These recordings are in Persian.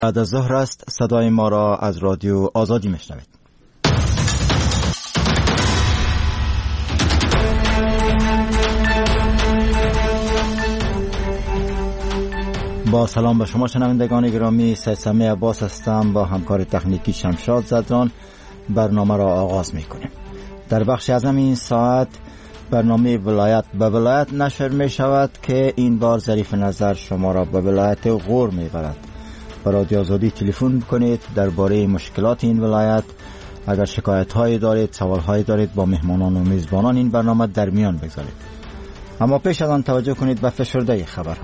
بعد از ظهر است. صدای ما را از رادیو آزادی میشنوید. با سلام به شما شنوندگان گرامی، سیسمه عباس هستم. با همکار تکنیکی شمشاد زدران برنامه را آغاز میکنیم. در بخش اعظم این ساعت برنامه ولایت به ولایت نشر می شود که این بار ظریف نظر شما را به ولایت غور می برد. به رادیو آزادی تلفن کنید درباره مشکلات این ولایت. اگر شکایت هایی دارید، سوال هایی دارید، با مهمانان و میزبانان این برنامه در میان بگذارید. اما پیش از آن توجه کنید به فشرده خبرها.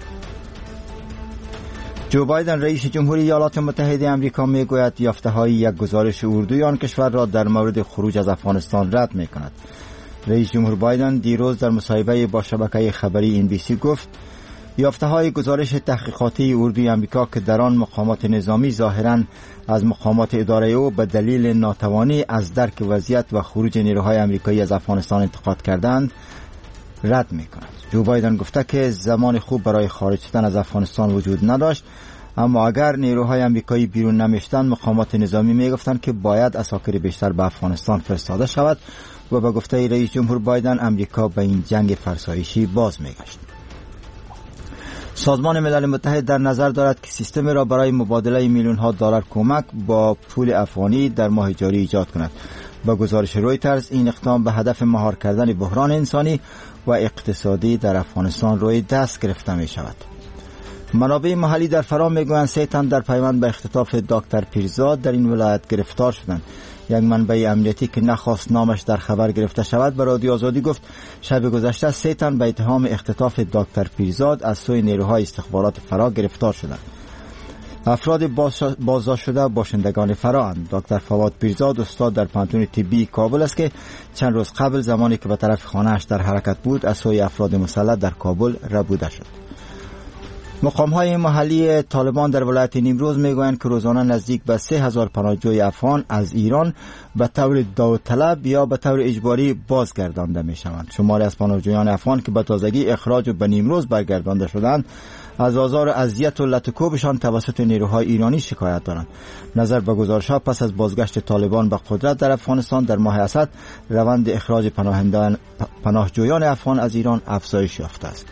جو بایدن رئیس جمهوری ایالات متحده آمریکا میگوید یافته‌های یک گزارش اردوی آن کشور را در مورد خروج از افغانستان رد میکند. رئیس جمهور بایدن دیروز در مصاحبه با شبکه خبری NBC گفت یافته‌های گزارش تحقیقاتی اردوی آمریکا که در آن مقامات نظامی ظاهراً از مقامات اداره او به دلیل ناتوانی از درک وضعیت و خروج نیروهای آمریکایی از افغانستان انتقاد کردند رد می‌کند. جو بایدن گفته که زمان خوب برای خارج شدن از افغانستان وجود نداشت، اما اگر نیروهای آمریکایی بیرون نمی‌شدند مقامات نظامی می‌گفتند که باید عساکر بیشتر به افغانستان فرستاده شود و به گفته رئیس جمهور بایدن آمریکا به این جنگ فرسایشی باز می‌گشت. سازمان ملل متحد در نظر دارد که سیستم را برای مبادله میلیون‌ها دلار کمک با پول افغانی در ماه جاری ایجاد کند. با گزارش رویترز این اقدام به هدف مهار کردن بحران انسانی و اقتصادی در افغانستان روی دست گرفته می شود. منابع محلی در فرا میگویند 3 تن در پیوند به اختطاف دکتر پیرزاد در این ولایت گرفتار شدند. یک منبع امنیتی که نخواست نامش در خبر گرفته شود به رادیو آزادی گفت شب گذشته 3 تن به اتهام اختطاف دکتر پیرزاد از سوی نیروهای استخبارات فرا گرفتار شدند. افراد بازداشت شده باشندگان فرااند. دکتر فواد پیرزاد استاد در پانتون طبی کابل است که چند روز قبل زمانی که به طرف خانه‌اش در حرکت بود از سوی افراد مسلح در کابل ربوده شد. مقام‌های محلی طالبان در ولایت نیمروز میگویند که روزانه نزدیک به 3000 پناهجوی افغان از ایران به طور داوطلب یا به طور اجباری بازگردانده میشوند. شماری از پناهجویان افغان که به تازگی اخراج و به نیمروز برگردانده شدند از آزار و اذیت و لط و کوبشان توسط نیروهای ایرانی شکایت دارند. نظر به گزارش‌ها پس از بازگشت طالبان به قدرت در افغانستان در ماه اسد روند اخراج پناهجویان افغان از ایران افزایش یافته است.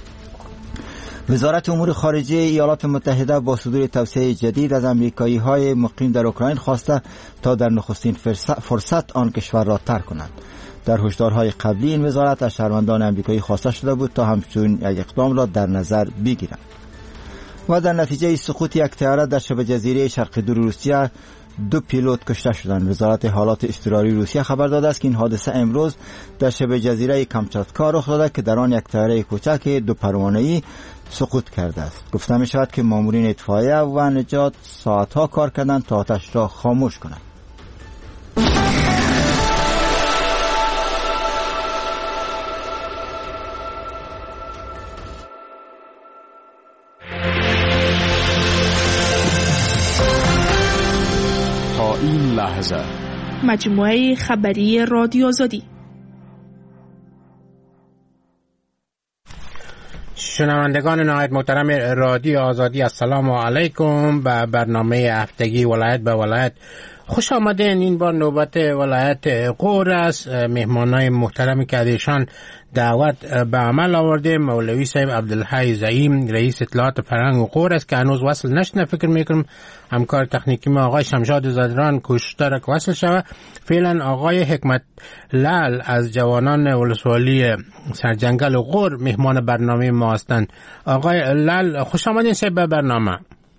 وزارت امور خارجه ایالات متحده با صدور توصیه جدید از آمریکایی‌های مقیم در اوکراین خواسته تا در نخستین فرصت آن کشور را ترک کنند. در هشدارهای قبلی این وزارت از شهروندان آمریکایی خواسته شده بود تا همچنین یک اقدام را در نظر بگیرند. و در نتیجه سقوط یک طیاره در شبه جزیره شرق دور روسیه 2 پیلوت کشته شدند. وزارت حالات اضطراری روسیه خبر داده است که این حادثه امروز در شبه جزیره کامچاتکا رخ داده که در آن یک طیاره کوچک 2 پروانه‌ای سقوط کرده است. گفته می شود که مامورین اطفائیه و نجات ساعتها کار کردند تا آتش را خاموش کنند. تا این لحظه مجموعه خبری رادیو آزادی. شنوندگان نهایت محترم رادیو آزادی، السلام علیکم. به برنامه هفتگی ولایت به ولایت خوش آمدین. این بار نوبت ولایت غور است. مهمانای محترمی که ازشان دعوت به عمل آورده مولوی صاحب عبدالحی زعیم رئیس اطلاعات فرهنگ غور است که هنوز وصل نشده. فکر میکنم همکار تکنیکی ما آقای شمشاد زدران کوشش که وصل شود. فعلا آقای حکمت لال از جوانان ولسوالی سرجنگل غور مهمان برنامه ما هستند. آقای لال خوش آمدین صاحب به برنامه.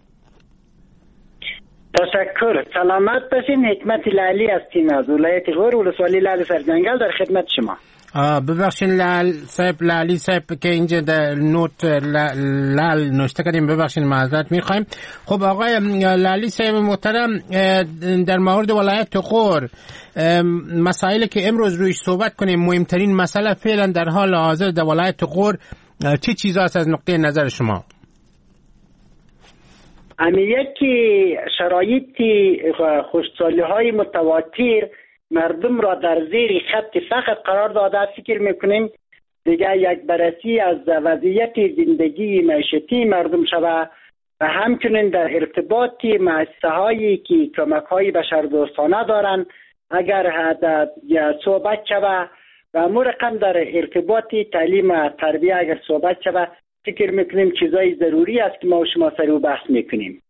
تشکر. سلامت باشین. حکمت لالی هستیم از ولایت غور ولسوالی لال سرجنگل در خدمت شما. ببخشین لال صاحب لالی صاحب که اینجا در نوت لال نوشته کردیم، ببخشین معذرت میخوایم. خب آقای لالی صاحب محترم، در مورد ولایت غور مسائلی که امروز رویش صحبت کنیم، مهمترین مسئله فعلا در حال حاضر در ولایت غور چه چیزاست از نقطه نظر شما؟ یکی شرایط خوشسالی های متواتر مردم را در زیر خط فقر قرار داده. فکر میکنیم دیگه یک بررسی از وضعیت زندگی معیشتی مردم شود و همچنین در ارتباط مؤسسه هایی که کمک های بشردوستانه دارند اگر صحبت شود و امور رقم در ارتباط تعلیم و تربیه اگر صحبت شود فکر میکنیم چیزای ضروری است که ما و شما سر او بحث میکنیم.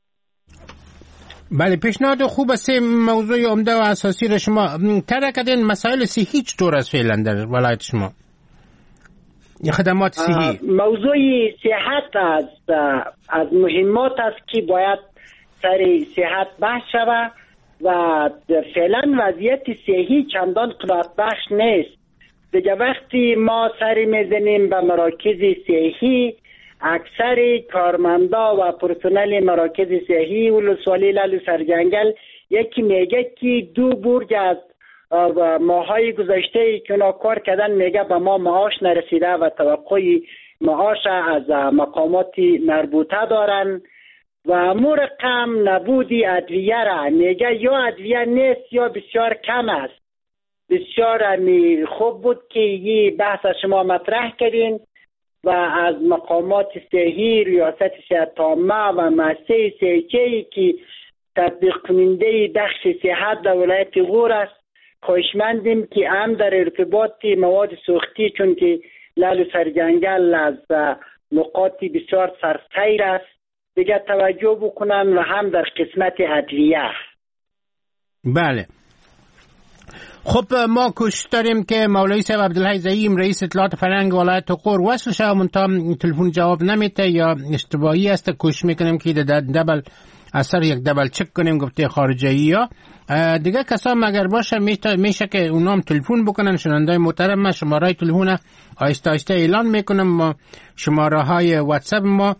بله، پیشنهاد خوب است. موضوع عمده و اساسی را شما طرح کردین. مسائل صحی چطور است فعلا در ولایت شما؟ خدمات صحی. موضوع صحت از مهمات است که باید سر صحت بحث شود و فعلا وضعیت صحی چندان قناعت بخش نیست. دیگه وقتی ما سر میزنیم به مراکز صحی، اکثر کارمندا و پرسنل مراکز صحی ولسوالی لالو سرجنگل یکی میگه که 2 برج از ماهای گذشته که اونا کار کردن میگه به ما معاش نرسیده و توقع معاش از مقامات مربوطه دارن و امور رقم نبودی ادویه را میگه یا ادویه نیست یا بسیار کم است. بسیار خوب بود که یه بحث شما مطرح کردین و از مقامات صحی، ریاست صحت عامه و مؤسسه صحی که تطبیق کننده بخش صحت در ولایت غور است خواهشمندیم که هم در ارتباط مواد سوختی، چون که لالو سرجنگل از نقاط بسیار سرسیر است، دیگه توجه بکنن و هم در قسمت ادویه. بله، خب ما کوشش داریم که مولوی صاحب عبدالحی زعیم رئیس اطلاعات فرهنگ ولایت غور وصل شه، منتها تلفن جواب نمیده یا اشتباهی است. کوشش میکنیم که دبل اثر یک دبل چک کنیم گفته خارجی ها دیگه کسا اگر باشه میشه که اونام تلفن بکنن. شنوندای محترم، ما شماره تلفن آهسته آهسته اعلان میکنم. ما شماره های واتساپ ما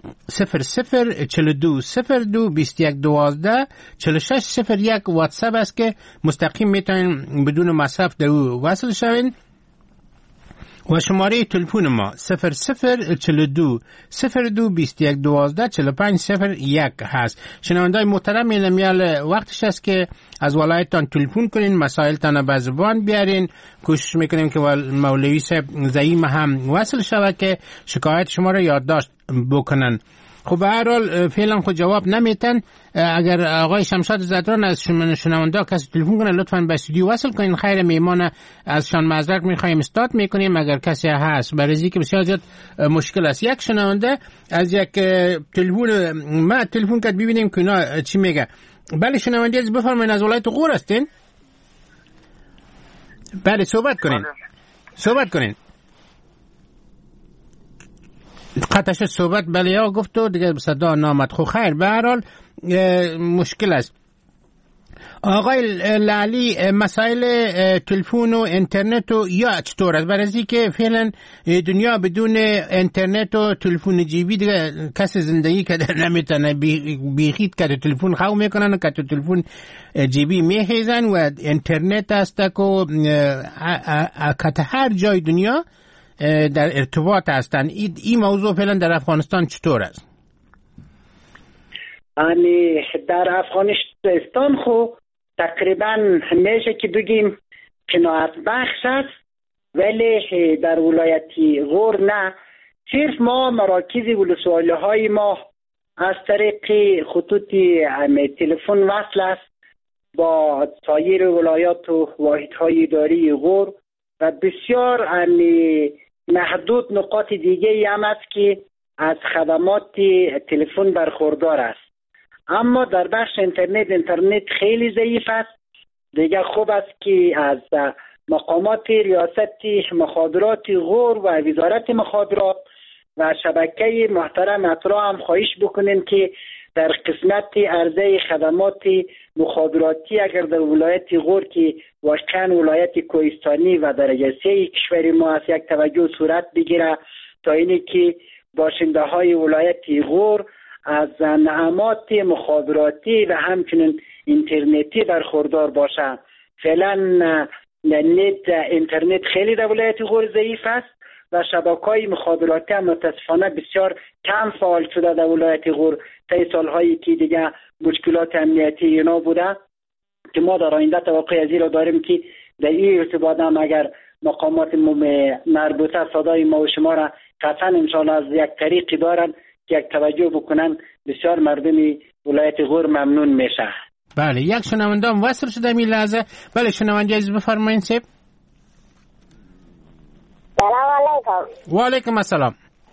0042 02 21 12 46 01 واتساپ است که مستقیم میتونین بدون مصرف در او وصل شوین و شماره تلفن ما 0042 02 21 12 45 01 هست. شنوندای محترم، اینمیال وقتش است که از ولایتان تلفن کنین، مسائلتان به زبان بیارین. کوشش میکنیم که مولوی صاحب زعیم هم وصل شود که شکایت شما را یادداشت بکنن. خب به هر حال فعلا خود جواب نمیتن. اگر آقای شمشاد زدران از شنونده کسی تلفن کنه لطفاً به استودیو وصل کنین. خیر میمان از شان معذرت میخوایم استاد میکنیم اگر کسی هست، برای اینکه بسیار زیاد مشکل است. یک شنونده از یک تلفن ما تلفن کرد، ببینیم که اینا چی میگه. بله شنونده از بفرمایید، از ولایت غور هستین؟ بله صحبت کنین. قطعش صحبت بله یا گفت و دیگه صدا نامد. خو خیر به هر حال مشکل است. آقای لالی، مسائل تلفن و اینترنت و یا چطور است؟ برای اینکه فعلا دنیا بدون اینترنت و تلفن جیبی دیگه کسی زندگی کرده نمیتونه. بیخید که تلفن خو میکنن و که تلفن جیبی میخیزن و اینترنت است که هر جای دنیا در ارتباط هستن. این موضوع فعلا در افغانستان چطور است؟ در افغانستان خو تقریبا میشه که بگیم قناعت بخش است، ولی در ولایت غور نه. صرف ما مراکز ولسوالی های ما از طریق خطوط تلفن وصل است با سایر ولایات و واحدهای اداری غور و بسیار محدود نقاط دیگه هم است که از خدمات تلفن برخوردار است. اما در بخش اینترنت خیلی ضعیف است. دیگه خوب است که از مقامات ریاست مخابرات غور و وزارت مخابرات و شبکه محترم اطراع هم خواهش بکنیم که در قسمت عرضه خدمات مخابراتی اگر در ولایت غور که واقعا ولایت کوهستانی و درجه 3 کشور ما است یک توجه صورت بگیره تا اینی که باشنده های ولایت غور از نعمات مخابراتی و همچنین اینترنتی برخوردار باشه. فعلا اینترنت خیلی در ولایت غور ضعیف است و شبکه‌های مخابراتی هم متاسفانه بسیار کم فعال شده در ولایت غور طی سالهایی که دیگه مشکلات امنیتی اینا بوده که ما در آینده توقع از این را داریم که در این ارتباط هم اگر مقامات مربوطه صدای ما و شما را قطعا انشاءالله از یک طریقی دارن که یک توجه بکنن بسیار مردم ولایت غور ممنون میشه. بله، یک شنونده هم وصل شده می لحظه. بله شنونده عزیز بفرمایید سیب. سلام علیکم. و علیکم السلام.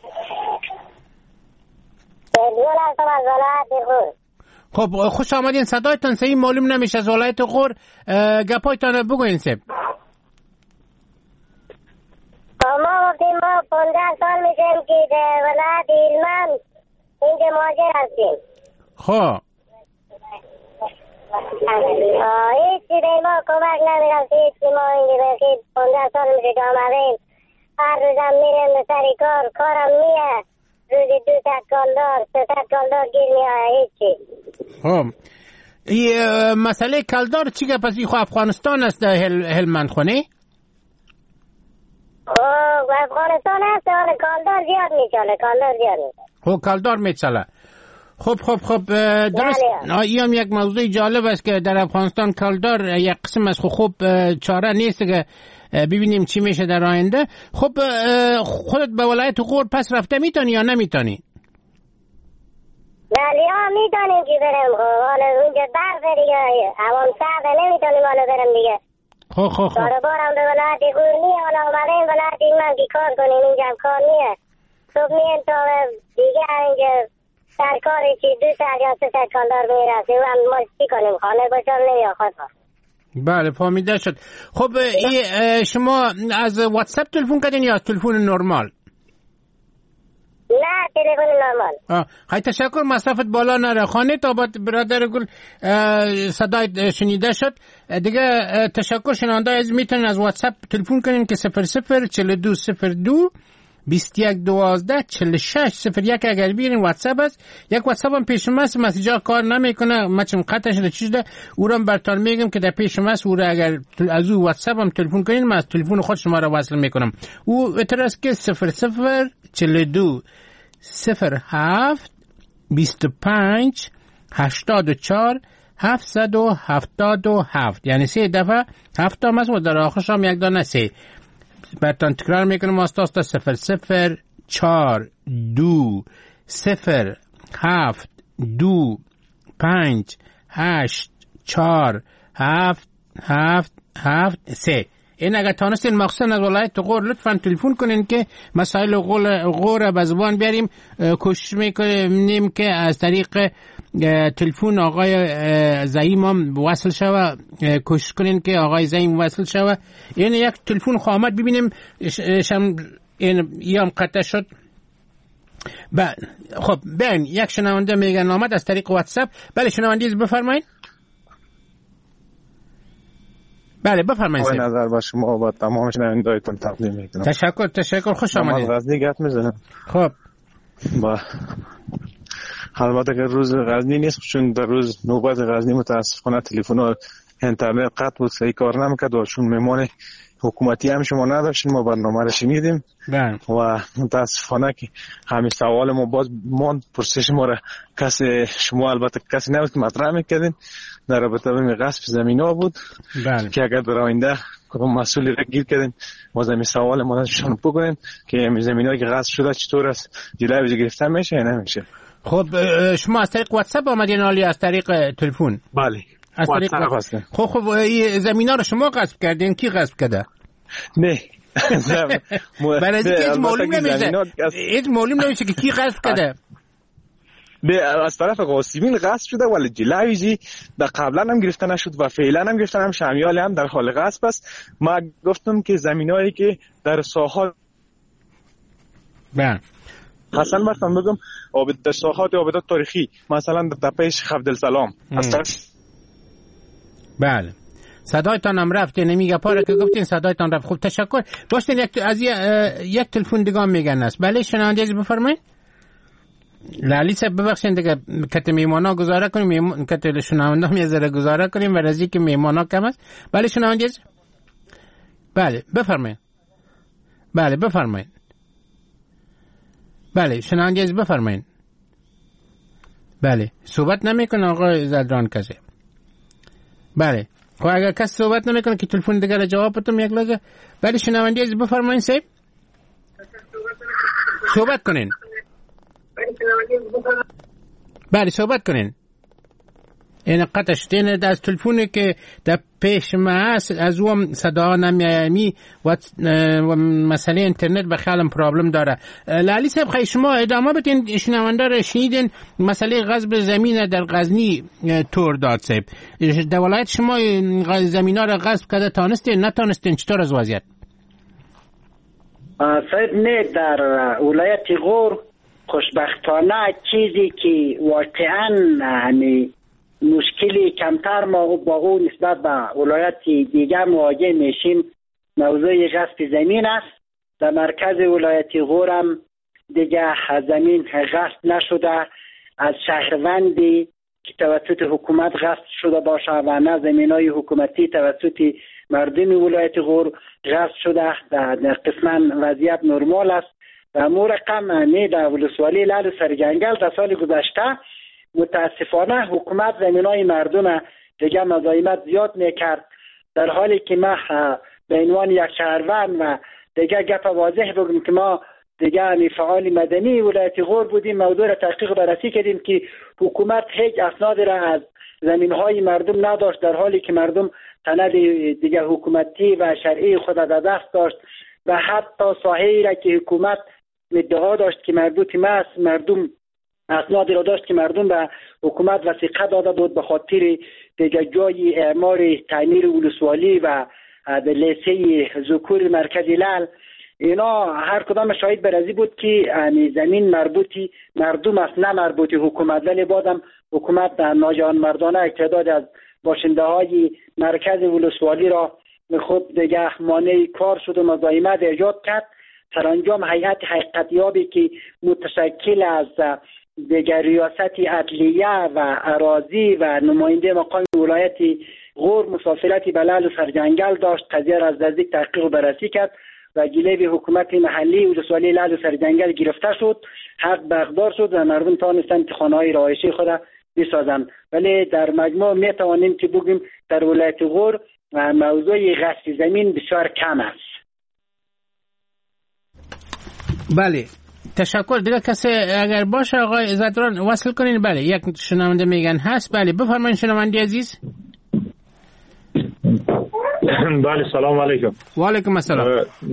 خب خوش آمدین. صدایتان صحیح معلوم نمیشه از ولایت غور. گپایتان بگوین سیب. ما 15 سال میشیم که در ولایت هلمند اینجا مهاجر هستیم. خب هیچی به ما کمک نمیرسید. هیچی ما اینجا بخید 15 سال میشه که آمدیم. هر روزم میرم سری کارم میه. روزی 2 کالدار 3 کالدار گیر میه. هیچی. خب این مسئله کالدار چی که پس خو افغانستان است هلمند خونه؟ افغانستان هست ولی کالدار زیاد میچاله. خب کالدار میچاله. خب درست. این هم یک موضوع جالب است که در افغانستان کالدار یک قسم از خوب چاره نیست که ببینیم چی میشه در آینده. خب خودت به ولایت غور پس رفته میتونی یا نمیتونی؟ بله میتونیم که برم. حالا اونجا برف دیگه هوام سرده نمیتونیم حالا برم دیگه. خب بارم به ولایت غور نیه. حالا اومدیم ولایت هلمند که کار کنیم. اینجا هم کار نیه. صبح مییم تا دیگه اینجا سرکاری چی 2 ساعت یا 3 ساعت کالدار میرسیم. هم ما چی کنیم؟ خانه باشم نمیاخد. بله فهمیده شد. خب شما از واتساپ تلفن کردین یا از تلفن نرمال؟ نه تلفن نرمال. خیلی تشکر. مصرفت بالا نره. خانه تابت برادر گل صدای شنیده شد دیگه. تشکر. شنونده از میتونن از واتساپ تلفن کنین که 004202 2112 4601 اگر بیرین واتساپ است. یک واتساپ هم پیش ماست مسیجا کار نمیکنه. مچم قطع شده چی شده او رو براتون میگم که در پیش ماست. او رو اگر از او واتساپ هم تلفن کنین من از تلفن خود شما رو وصل میکنم. او اعتراض که 0042 07 25 84 777 یعنی 3 دفعه 7 تا مست و در آخرش هم یک دانه 3. براتون تکرار میکنم. استاد 0042 07 25 84 777 این اگر تانستین مخصوصا از ولایت غور لطفا تلفن کنین که مسائل غور به زبان بیاریم. کوشش میکنیم که از طریق تلفن آقای زعیم هم وصل شوه. کوشش کنین که آقای زعیم وصل شوه. این یک تلفن خواهد ببینیم این هم قطع شد. خب بین یک شنونده میگن آمد از طریق واتساپ. بله شنونده بفرمایید. بله بفرمایید. با نظر با شما با تمام شنونده‌هایتون تقدیم میکنم. تشکر. خوش آمدید. غزنی گپ میزنم. خب با البته که روز غزنی نیست چون در روز نوبت غزنی متاسفانه تلفن و اینترنت قطع بود صحیح کار نمیکرد و چون مهمان حکومتی هم شما نداشتین ما برنامه رو شنیدیم و متاسفانه که همین سوال ما باز پرسش ما را شما البته کسی نبود که مطرح میکردین در رابطه با غصب زمینا بود که اگر در آینده کدوم مسئولی را گیر کردین باز همین سوال ما نشون بکنین که همین زمینایی که غصب شده چطور است جلوی گرفته میشه یا نمیشه. خب شما از طریق واتساپ آمدین عالی از طریق تلفن؟ بله از طریق واتساپ. خب این زمینا رو شما غصب کردین کی غصب کرده؟ نه برای هیچ معلوم نمیشه که کی غصب کرده. از طرف غاصبین غصب شده ولی جلویی در قبلا هم گرفته نشد و فعلا هم گرفته هم شمیال هم در حال غصب است. ما گفتم که زمینایی که در ساحات حسن برتون بگم در ساحات آبادات تاریخی مثلا در تپه شیخ عبدالسلام بله صدایتان هم رفت نمیگه پاره که گفتین صدایتان رفت. خوب تشکر. باشتین یک تلفن دیگه میگن است. بله شنونده بفرمایید. لالی صاحب ببخشید دیگه کت میمانا گزاره کنیم کت شنونده هم یه ذره گزاره کنیم و رازی که میمانا کم است. بله شنونده بله بفرمایید. بله بفرمایید. بله شنونده بفرمایید. بله صحبت نمیکنه آقای زدران کسی. بله خب اگر کسی صحبت نمیکنه که تلفن دیگه را جواب بدم یک لحظه. بله شنونده بفرمایید صاحب صحبت کنین. بله صحبت کنین. این قطع شدین از تلفونی که در پیش ما هست از اون صدا نمیامی و مسئله اینترنت به خیالم پرابلم داره. لالی صاحب خیلی شما ادامه بدین. شنونده را شنیدین مسئله غصب زمین در غزنی طور داد صاحب. در ولایت شما زمین ها را غصب کرده تانستین نتانستین چطور از وضعیت؟ صاحب نه در ولایت غور خوشبختانه چیزی که واقعا مشکلی کمتر ما با اون نسبت به ولایت دیگر مواجه میشیم موضوع غصب زمین است. در مرکز ولایت غور هم دیگه زمین غصب نشده از شهروندی که توسط حکومت غصب شده باشه و نه زمینای حکومتی توسط مردم ولایت غور غصب شده. در قسما وضعیت نرمال است و مو رقم در ولسوالی لعل سرجنگل در سال گذشته متاسفانه حکومت زمینای مردم دیگه مزاحمت زیاد میکرد، در حالی که ما به عنوان یک شهروند و دیگه گپ واضح بگم که ما دیگه فعال مدنی ولایت غور بودیم، موضوع را تحقیق بررسی کردیم که حکومت هیچ اسناد را از زمینهای مردم نداشت، در حالی که مردم سند دیگه حکومتی و شرعی خود در دست داشت و حتی ساحه‌ای را که حکومت ادعا داشت که مربوط است مردم اسنادی را داشت که مردم به حکومت وثیقه داده بود به خاطر دیگه جای اعمار تعمیر ولسوالی و لیسه ذکور مرکز لعل. اینا هر کدام شاهد برازی بود که زمین مربوطی مردم است نه مربوطی حکومت، ولی بازم حکومت ناجان مردانه اقتداد از باشنده های مرکز ولسوالی را خود دیگه مانع کار شد و مزاحمت ایجاد کرد. سرانجام هیئت حقیقتیابی که متشکل از دیگر ریاست عدلیه و اراضی و نماینده مقام ولایت غور مسافرتی به لعل سرجنگل داشت، قضیه را از نزدیک تحقیق و بررسی کرد و گله حکومت محلی ولسوالی لعل سرجنگل گرفته شد، حق برخوردار شد و مردم توانستند خانه‌های رهایشی خود بسازند. ولی در مجموع می توانیم که بگیم در ولایت غور موضوع غصب زمین بسیار کم است. بله تشکر. دیگه کسی اگر باشه آقای زدران وصل کنین. بله یک شنونده میگن هست. بله بفرمایید شنونده عزیز. بله سلام علیکم. و علیکم السلام.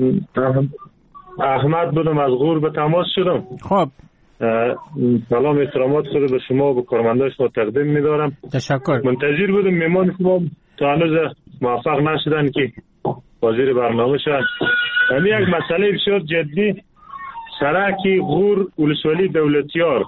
احمد بودم از غور به تماس شدم. خب سلام احترامات خود به شما و به کارمندان شما تقدیم می‌دارم. تشکر. منتظر بودم میمان شما تا هنوز موفق نشدن که حاضر برنامه شد. همین یک مسئله بسیار جدی سرک غور ولسوالی دولتیار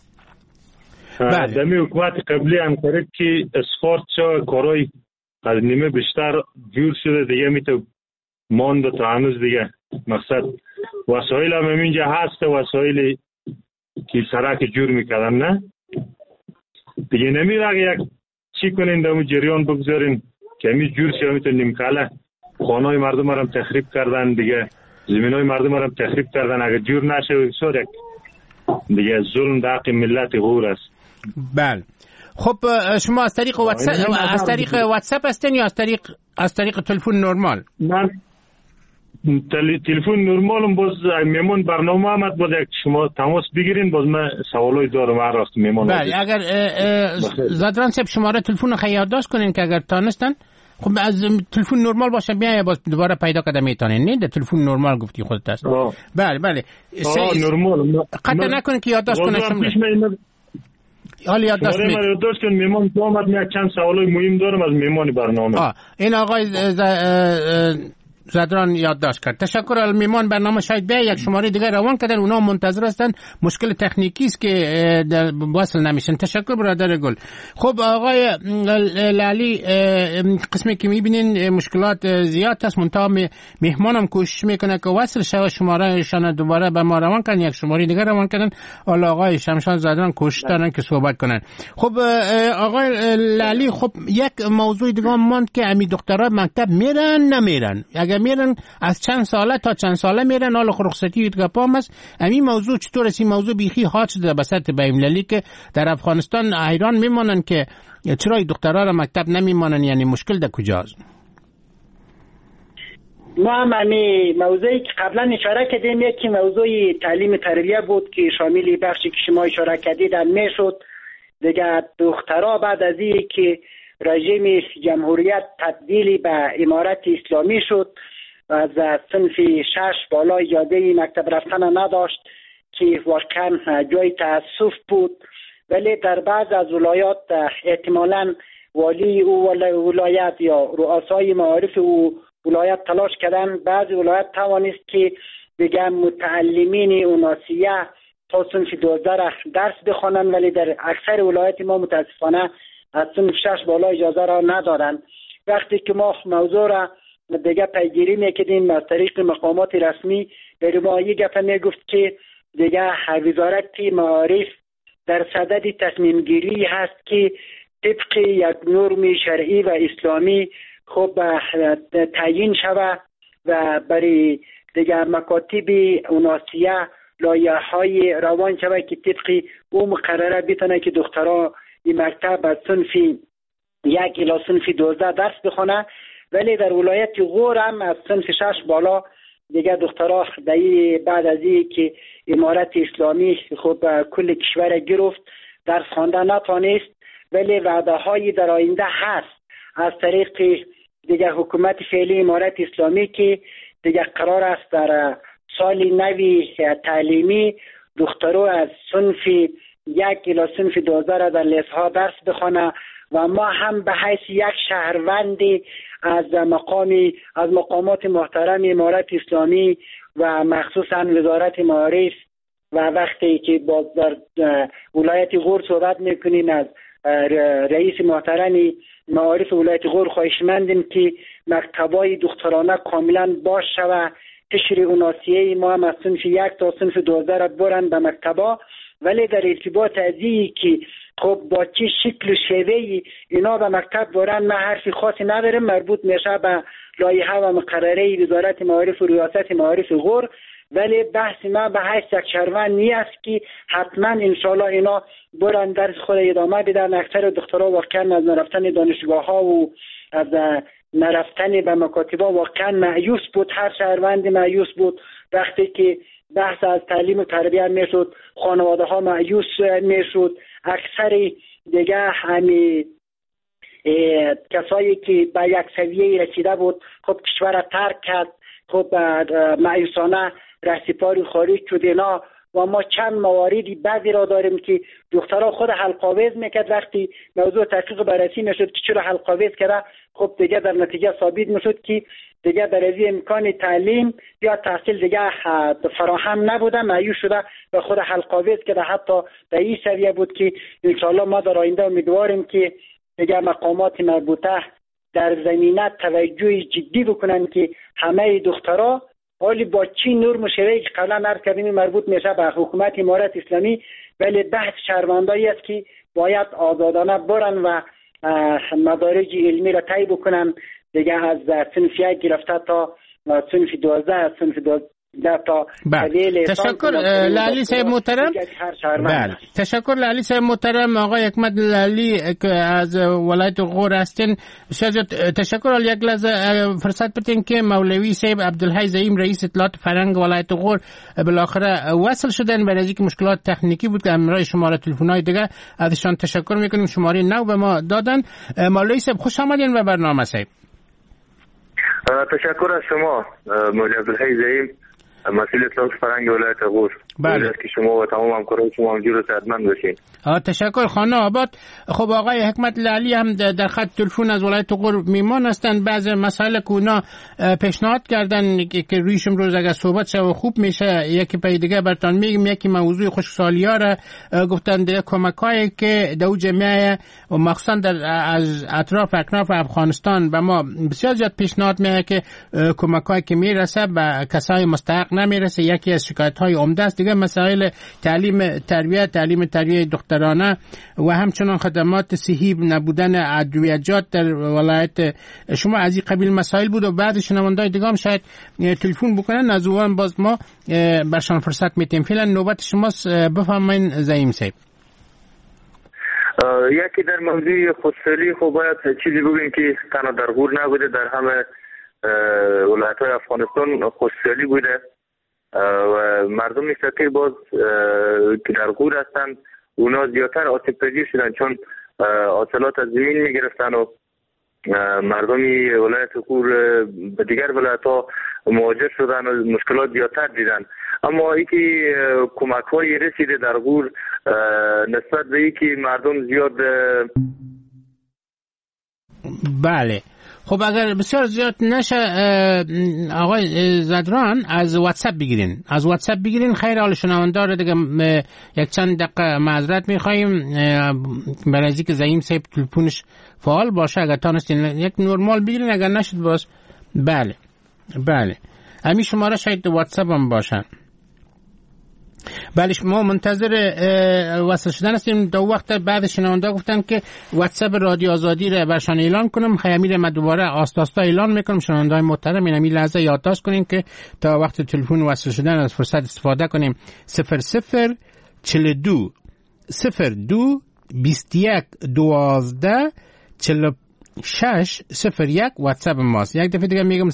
دمی حکومت قبلی هم کرد که اسفارت شد، کارهای از نیمه بیشتر جور شده دیگه میتو مانده تا هنوز دیگه مقصد وسایل هم اینجا هست، وسایلی که سرک جور میکردن نه دیگه نمیره یک چی کنین دمو جریان بگذارین که همی جور شده میتو نیمکاله خانهای مردم هم تخریب کردن دیگه زمینای مردم هم تخریب کردن. اگر جور نشه بسیار دیگه ظلم در حق ملت غور است. بله خب شما از طریق واتساپ هستین یا از طریق تلفن نرمال؟ من تلفن نرمالم. باز میمون برنامه آمد باز شما تماس بگیرین باز من سوالای دارم هر راست میمون. بله اگر زدران صاحب شماره تلفن خیلی یادداشت کنین که اگر تانستن خب از تلفن نرمال باشه بیاید باز دوباره پیدا کنه میتونین. نه در تلفن نرمال گفتی خودت است. بله نرمال قطع نکنین که یادداشت کنه شما. حالا یادداشت میکنم. یادداشت کنم میمان تو آمد یک چند سوالای مهم دارم از میمان برنامه. این آقای زدران یادداشت کرد. تشکر. میمان برنامه شاید به یک شماره دیگه روان کردن، اونا منتظر هستن، مشکل تکنیکی است که وصل نمیشن. تشکر برادر گل. خب آقای لالی قسمی که میبینین مشکلات زیاد هست، منتها مهمانم کوشش میکنه که وصل شوه شماره ایشان دوباره به ما روان کنن، یک شماره دیگه روان کردن. حالا آقای شمشان زدران کوشش دارن که صحبت کنن. خب آقای لالی خب یک موضوع دیگه ماند که امی دخترها مکتب میرن نمیرن، اگر میرن از چند ساله تا چند ساله میرن، حالا رخصتی گپام است. همین موضوع چطور است؟ این موضوع بیخی هات شده به سطح بین‌المللی که در افغانستان حیران میمونن که چرا دخترها را مکتب نمیمانن، یعنی مشکل در کجاست؟ ما هم موضوعی که قبلا اشاره کردیم یکی موضوع تعلیم تربیه بود که شامل بخشی که شما اشاره کردید میشد. دیگه دخترها بعد از این که رژیم جمهوریت تبدیل به امارت اسلامی شد و از صنف 6 بالا اجازه مکتب رفتن نداشت که واقعا جای تاسف بود، ولی در بعض از ولایات احتمالاً والی او ولایت یا رؤسای معارف او ولایت تلاش کردن، بعضی ولایت توانست که دیگه متعلمین اوناسیه تا صنف 12 را درس بخوانند، ولی در اکثر ولایت ما متاسفانه از صنف 6 بالا اجازه را ندارند. وقتی که ما موضوع را دیگه پیگیری میکردیم از طریق مقامات رسمی، در ما یک گپ میگفت که دیگه وزارت معارف در صدد تصمیم گیری هست که طبق یک نرم شرعی و اسلامی خوب تعیین شود و برای دیگر مکاتب اوناسیه لایحه‌های روان شود که طبق او مقرره بتونه که دخترها این مکتب از صنف 1 الی صنف 12 درس بخونه، ولی در ولایت غور هم از صنف 6 بالا دیگه دخترها بعد از این که امارت اسلامی خوب کل کشور گرفت درس خواندن نتوانست، ولی وعده هایی در آینده هست از طریق دیگه حکومت فعلی امارت اسلامی که دیگه قرار است در سال نوی تعلیمی دخترها از صنف 1 الی صنف 12 را در لیسها درس بخونه و ما هم به حیث یک شهروند از مقامات محترم امارت اسلامی و مخصوصا وزارت معارف و وقتی که باز در ولایت غور صحبت میکنین از رئیس محترم معارف ولایت غور خواهشمندیم که مکتبای دخترانه کاملا باز شود، قشر اوناسیه ما هم از صنف 1 تا صنف 12 را برن به مکتبا، ولی در ارتباط از این که خب با چه شکل و شیوهی اینا به مکتب برن ما حرفی خاصی نداریم، مربوط میشه به لایحه و مقرره وزارت معارف و ریاست معارف غور، ولی بحث ما به حیث یک شهروند نیست که حتما انشالله اینا برن درس خود ادامه بدن. اکثر دخترها واقعا از نرفتن دانشگاه ها و از نرفتن به مکاتب ها واقعا مایوس بود، هر شهروند مایوس بود. وقتی که بحث از تعلیم و تربیت میشد خانواده ها مایوس میشد. اکثر دیگه همین کسایی که به یک سویه رسیده بود خب کشور را ترک کرد، خب مایوسانه رهسپار خارج شد اینا و ما چند مواردی بعضی را داریم که دخترها خود حلقاویز میکرد. وقتی موضوع تحقیق بررسی میشد که چرا حلقاویز کرده، خب دیگه در نتیجه ثابت میشد که دیگه برای امکان تعلیم یا تحصیل دیگه فراهم نبوده، مایوس شده و خود حلقاویز کرده. حتی در این سویه بود که انشاءالله ما در آینده امیدواریم که دیگه مقامات مربوطه در زمینه توجه جدی بکنن که همه دخترها حالی با چی نرم و شرعی که قبلا عرض کردیم مربوط میشه به حکومت امارت اسلامی، ولی بحث شهروندایی است که باید آزادانه برن و مدارج علمی را طی بکنن دیگه از صنف 1 گرفته تا صنف 12 صنف 12 تا تشکر لالی صاحب محترم. بله تشکر لالی صاحب محترم. آقای حکمت لالی که از ولایت غور هستین تشکر. یک لحظه فرصت بدین که مولوی صاحب عبدالحی زعیم رئیس اطلاعات فرهنگ ولایت غور بالاخره وصل شدن، برای اینکه مشکلات تکنیکی بود که همراه شماره تلفن‌های دیگه ازشان تشکر میکنیم، شماره نو به ما دادن. مولوی صاحب خوش آمدین به برنامه صاحب. تشکر از شما مولوی عبدالحی زعیم مسئول اطلاعات فرهنگ ولایت غور. بله که شما و تمام همکاران شما همجور و صحتمند باشین. تشکر خانه آباد. خب آقای حکمت لالی هم در خط تلفن از ولایت غور میمان هستن. بعض مسائل که اونا پیشنهاد کردن که رویش امروز اگر صحبت شد خوب میشه یکی پای دیگه براتون میگم. یکی موضوع خشکسالی‌ها را گفتن دیگه کمکایی که دو جمعیه و مخصوصا در از اطراف اکناف افغانستان به ما بسیار زیاد پیشنهاد میاد که کمکایی که میرسه به کسای مستحق نمیرسه. یکی از شکایت‌های عمده است. دیگه مسائل تعلیم تربیت دخترانه و همچنان خدمات صحی نبودن ادویه‌جات در ولایت شما از این قبیل مسائل بود و بعد شنوندای دیگه هم شاید تلفن بکنن از اون باز ما برشان فرصت میتیم. فعلا نوبت شماست، بفرمایید زعیم صاحب. یکی در موضوع خودسالی خب باید چیزی بگیم که تنها در غور نبوده، در همه ولایت‌های افغانستان خشکسالی بوده و مردم فقیر باز که در غور هستند اونا زیادتر آسیب پذیر شدن، چون حاصلات از زمین میگرفتن و مردمی ولایت غور به دیگر ولایت‌ها مهاجر شدن و مشکلات زیادتر دیدن. اما اینکه کمک‌هایی رسیده در غور نسبت به اینکه مردم زیاد بله. خب اگر بسیار زیاد نشه آقای زدران از واتساپ بگیرین خیر حال شنونده را دیگه یک چند دقیقه معذرت میخواییم برای از اینکه زعیم صاحب تلفنش فعال باشه، اگر تانستین یک نورمال بگیرین، اگر نشد باز بله همین شماره شاید واتساپ هم باشن. بله ما منتظر وصل شدن هستیم. دو وقت بعد شنونده گفتن که واتساپ رادیو آزادی رو برشان اعلان کنم، خیلی ما دوباره آستاستا اعلان میکنم. شنونده های محترم این لحظه یادداشت کنین که تا وقت تلفن وصل شدن از فرصت استفاده کنیم. 0042 02 21 12 4601 واتساپ ماست. یک دفعه دیگه میگم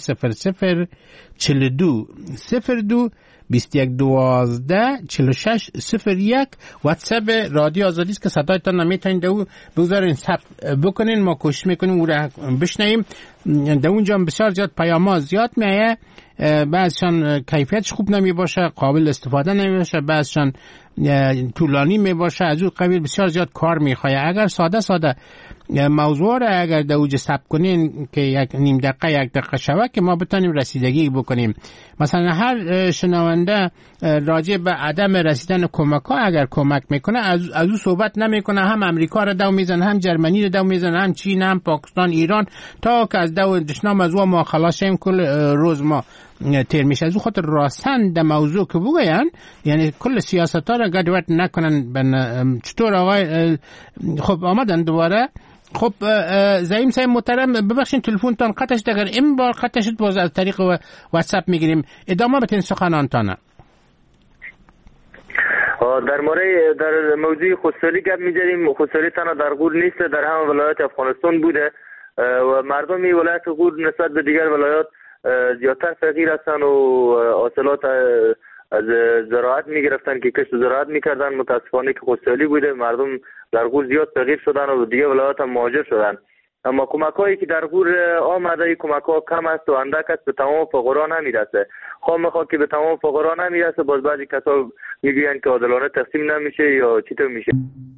0042 02 21 12 46 01 واتساپ رادیو آزادی است که صدایتان نمیتونین دو بگذارین ثبت بکنین. ما کوشش میکنیم او را بشنویم. در اونجا بسیار زیاد پیام‌ها زیاد میایه، بعضشان کیفیتش خوب نمی باشه، قابل استفاده نمی باشه، بعضشان طولانی می باشه، از اون قبیل بسیار زیاد کار میخواد. اگر ساده موضوع را اگر در اوج ثبت کنین که یک نیم دقیقه یک دقیقه شوه که ما بتونیم رسیدگی بکنیم. مثلا هر شنونده راجع به عدم رسیدن کمک ها اگر کمک میکنه از او صحبت نمیکنه، هم امریکا را دو میزنه، هم جرمنی را دو میزنه، هم چین، هم پاکستان، ایران، تا که از دو دشنام از ما خلاص شیم کل روز ما تیر میشه. از اون خاطر راستن در موضوع که بگوین، یعنی کل سیاست ها را گدوت نکنن. چطور آقای خب آمدن دوباره؟ خب زعیم صاحب محترم ببخشید تلفنتان قطع شد، اگر این بار قطع شد باز از طریق واتساپ میگیریم. ادامه بدین سخنانتان. در مورد در موضوع خودسالی گپ می‌زدیم. خودسالی تنها در غور نیست، در همه ولایات افغانستان بوده و مردم ولایت غور نسبت به دیگر ولایات زیادتر فقیر هستن و حاصلات از زراعت میگرفتن که کشت زراعت میکردن. متاسفانه که خودسالی بوده، مردم در غور زیاد فقیر شدن و دیگه ولایات هم مهاجر شدن. اما کمک‌هایی که در غور آمده کمک‌ها کم است و اندک است، به تمام فقرا نمیرسه. خواهم میخواد که به تمام فقرا نمیرسه، باز بعضی کسا میگوین که عادلانه تقسیم نمیشه یا چطور میشه.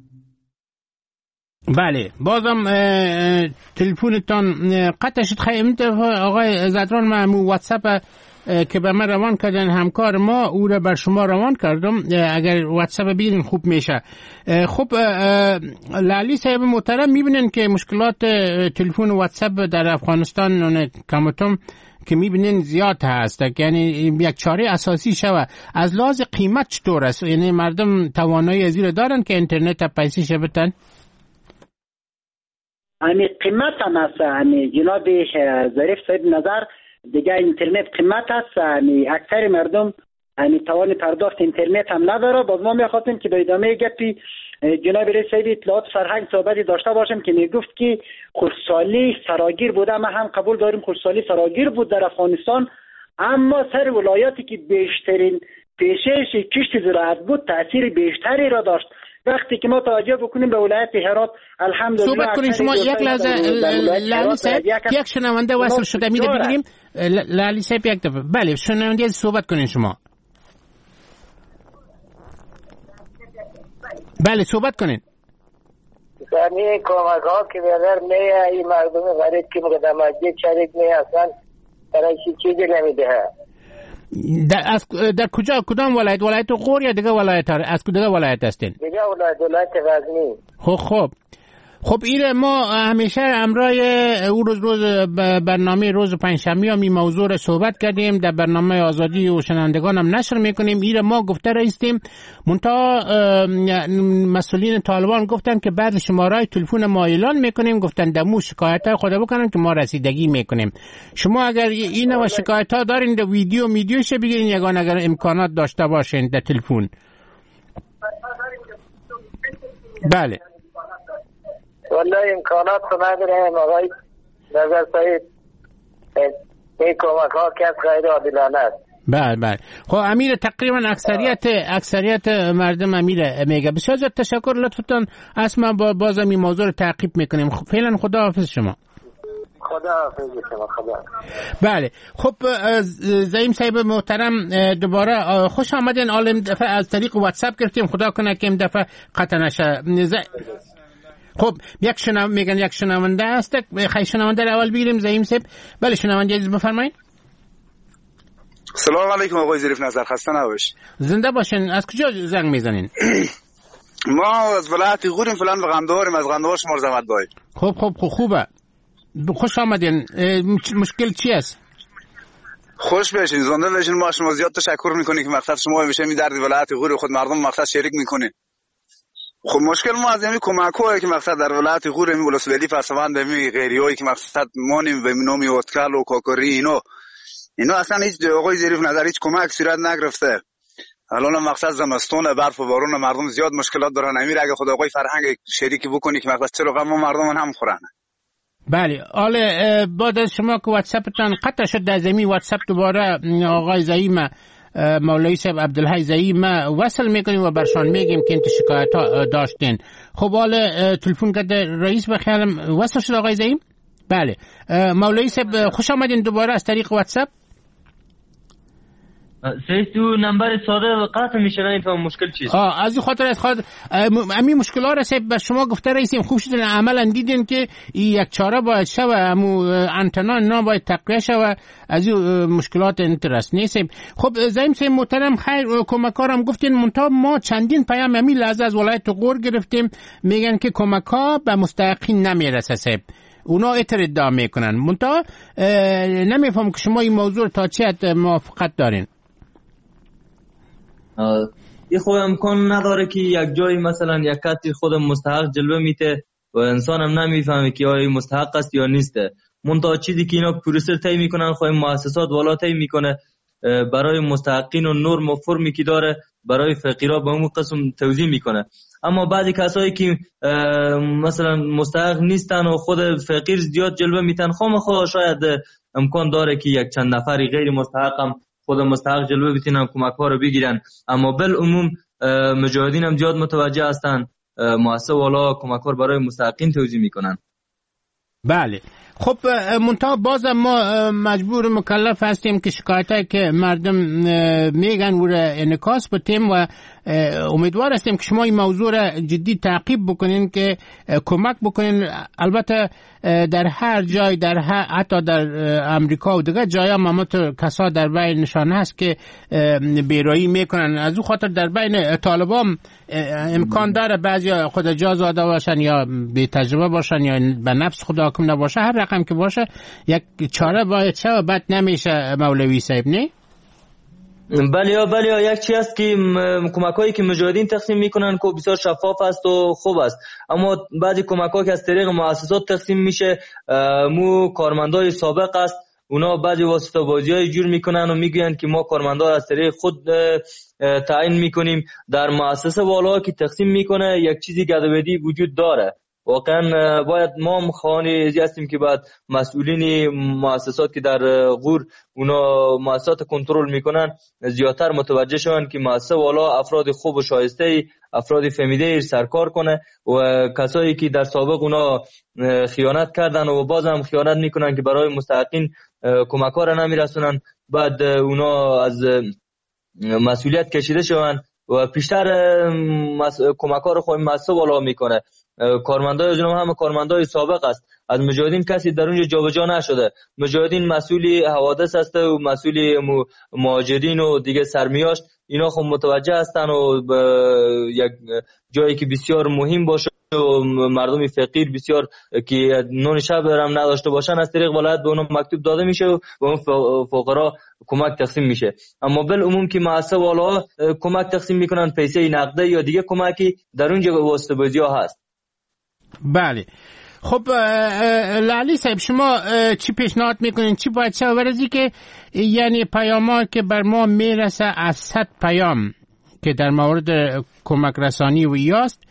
بله بازم تلفنتان قطع شد. خیلی آقای زدران من واتساپ که به من روان کردن همکار ما او را بر شما روان کردم، اگر واتساپ بگیرین خوب میشه. خب لالی صاحب محترم میبینن که مشکلات تلفن و واتساپ در افغانستان کمتم که میبینین زیاد هست، یعنی یک چاره اساسی شوه. از لحاظ قیمت چطور است؟ یعنی مردم توانایی از این دارن که اینترنت پیسه شبتن؟ قیمت هم است. جناب ظریف صاحب نظر دیگه اینترنت قیمت است. اکثر مردم توان پرداخت اینترنت هم نداره. باز ما میخواستیم که به ادامه گپی جناب رئیس اطلاعات فرهنگ صحبتی داشته باشیم که میگفت که خشکسالی فراگیر بوده. ما هم قبول داریم خشکسالی فراگیر بود در افغانستان، اما سر ولایاتی که بیشترین پیشش کشت زراعت بود تاثیر بیشتری را داشت. وقتی که ما توجه بکنیم به ولایت هرات الحمدلله صحبت کنیم. شما یک لحظه لالی صاحب یک شنونده وصل شده میده بگیریم. لالی صاحب یک دفعه بله شنونده صحبت کنین شما. بله صحبت کنین. زمین کمک ها که بیادر میه این مردم غریب که مقدماتی شریک میه اصلا برای چیزی نمیده. در کدام ولایت؟ ولایت غور یا دیگه ولایت ها؟ از کدام ولایت هستین؟ دیگه ولایت غزنی. خب ایره ما همیشه امرای او روز برنامه روز پنجشنبه هم این موضوع رو صحبت کردیم، در برنامه آزادی و شنوندگان هم نشر میکنیم. ایره ما گفته رئیستیم منتها مسئولین طالبان گفتن که بعد شمارهای تلفن ما اعلان میکنیم، گفتن دمو شکایت های خود بکنن که ما رسیدگی میکنیم. شما اگر این و شکایت ها دارین در ویدیوش بگیرین یگان اگر امکانات داشته باشین در تلفن. بله والله امکانات رو نداریم آقای نظر صاحب. این کمک ها که از غیر عادلانه است. بله. خب امیر، تقریبا اکثریت مردم امیر میگه. بسیار زیاد تشکر، لطفتان اسما بازم این موضوع رو تعقیب میکنیم. فعلا خدا حافظ شما. خدا حافظ شما. خدا. بله. خب زعیم صاحب محترم، دوباره خوش آمدین. این دفعه از طریق واتساپ گرفتیم، خدا کنه که این دفعه قطع نشه. خب یک شنونده هست. خیلی شنونده اول بگیریم زعیم صاحب. بله شنونده عزیز بفرمایید. سلام علیکم آقای ظریف نظر، خسته نباش. زنده باشین. از کجا زنگ میزنین؟ ما از ولایت غوریم، فلان به قندهاریم. از قندهار شما رو زحمت باید. خوبه. خوش آمدین. مشکل چی است؟ خوش بشین، زنده بشین. ما شما زیاد تشکر میکنیم که مقصد شما میشه می درد ولایت غور خود مردم مقصد شریک میکنه. خب مشکل ما از همین کمک‌هایی که مقصد در ولایت غور می ولسوالی فسوند می غیریایی که مقصد مانیم به نام اوتکل و کاکری اینا اصلا هیچ آقای ظریف نظر هیچ کمک صورت نگرفته. الان مقصد زمستون برف و بارون، مردم زیاد مشکلات دارن. امیر اگه خدا آقای فرهنگ شریکی بکنی که مقصد چرا غم مردم هم خورن. بله. حالا بعد از شما که واتساپتان قطع شد، در زمین واتساپ دوباره آقای زعیم مولوی صاحب عبدالحی زعیم وصل میکنیم و برشان میگیم که انت شکایت ها داشتین. خب حالا تلفن کرده رئیس بخیالم وصل شد آقای زعیم. بله مولوی صاحب خوش آمدین دوباره از طریق واتساپ. تو نمبر ساده قطع میشه، نمیفهم مشکل چیست. از این خاطر امی مشکلات را به شما گفته رئیسیم. خوب شد عملا دیدین که یک چاره باید شوه، امو انتنا نه باید تقویه شوه. از این مشکلات انترست نیستیم. خب زعیم صاحب محترم، خیر کمکارم گفتین منتها ما چندین پیام امی لحظه از ولایت غور گرفتیم، میگن که کمک‌ها به مستحقین نمیرسه صاحب. اونا ادعا میکنن. منتها نمیفهم که شما این موضوع تا چه حد موافقت دارین. این خود امکان نداره که یک جایی مثلا یک کسی خود مستحق جلوه میته و انسان هم نمیفهمه که آیا مستحق است یا نیسته. منتها چیزی که اینا پروسه طی میکنن، خود مؤسسات والا طی میکنه برای مستحقین و نرم و فرمی که داره برای فقیرا به اون قسم توضیح میکنه. اما بعضی کسایی که مثلا مستحق نیستن و خود فقیر زیاد جلوه میتن، خامخا شاید امکان داره که یک چند نفری غیر مستحق هم خود مستحق جلوه بتونن کمک ها رو بگیرن. اما بالعموم مجاهدین هم زیاد متوجه هستن، مؤسسه والا کمک ها رو برای مستحقین توزیع میکنن. بله. خب منتها بازم ما مجبور مکلف هستیم که شکایتایی که مردم میگن و انعکاس بدیم و امیدوار هستیم که شما این موضوع را جدی تعقیب بکنین که کمک بکنین. البته در هر جای، حتی در امریکا و دیگر جای هم کسا در بین نشانه هست که بیرایی میکنن. از اون خاطر در بین طالبان امکان داره بعضی خود جا زاده باشن یا بی تجربه باشن یا به نفس خود حاکم نباشه. هر رقم که باشه یک چاره باید شه و بد نمیشه مولوی صاحب، نه؟ بله یک چیز است که کمک‌هایی که مجاهدین تقسیم میکنن که بسیار شفاف است و خوب است. اما بعضی کمک‌ها که از طریق مؤسسات تقسیم میشه، کارمندای سابق است، اونا بعضی واسطه بازی‌های جور میکنن و میگویند که ما کارمندا از طریق خود تعیین میکنیم. در مؤسسه والا که تقسیم میکنه یک چیزی گدویدی وجود داره. واقعا باید ما مخوانی هستیم که بعد مسئولین مؤسسات که در غور اونا مؤسسات کنترل میکنن زیادتر متوجه شون که مؤسسه والا افراد خوب و شایسته، افراد فهمیده سرکار کنه و کسایی که در سابق اونا خیانت کردن و باز هم خیانت میکنن که برای مستحقین کمک ها را نمیرسونن، بعد اونا از مسئولیت کشیده شون و پیشتر کمک ها رو خود مؤسسه والا میکنه. کارمندای جنوب هم کارمندای سابق است. از مجاهدین کسی در اونجا جابجا نشده. مجاهدین مسئولی حوادث است و مسئولی مهاجرین و دیگه سرمیاشت. اینا خب متوجه هستن و یک جایی که بسیار مهم باشه و مردم فقیر بسیار که نون شب هم نداشته باشن از طریق ولایت به اونها مکتوب داده میشه و به اون فقرا کمک تقسیم میشه. اما بالعموم که مؤسسه والا کمک تقسیم میکنن پیسه نقده یا دیگه کمکی در اونجا واسطه بازی ها هست. بله. خب لالی صاحب شما چی پیشنهاد میکنین؟ چی باید شد ورزی که یعنی پیاما که بر ما میرسه از 100 پیام که در مورد کمک رسانی و یاست،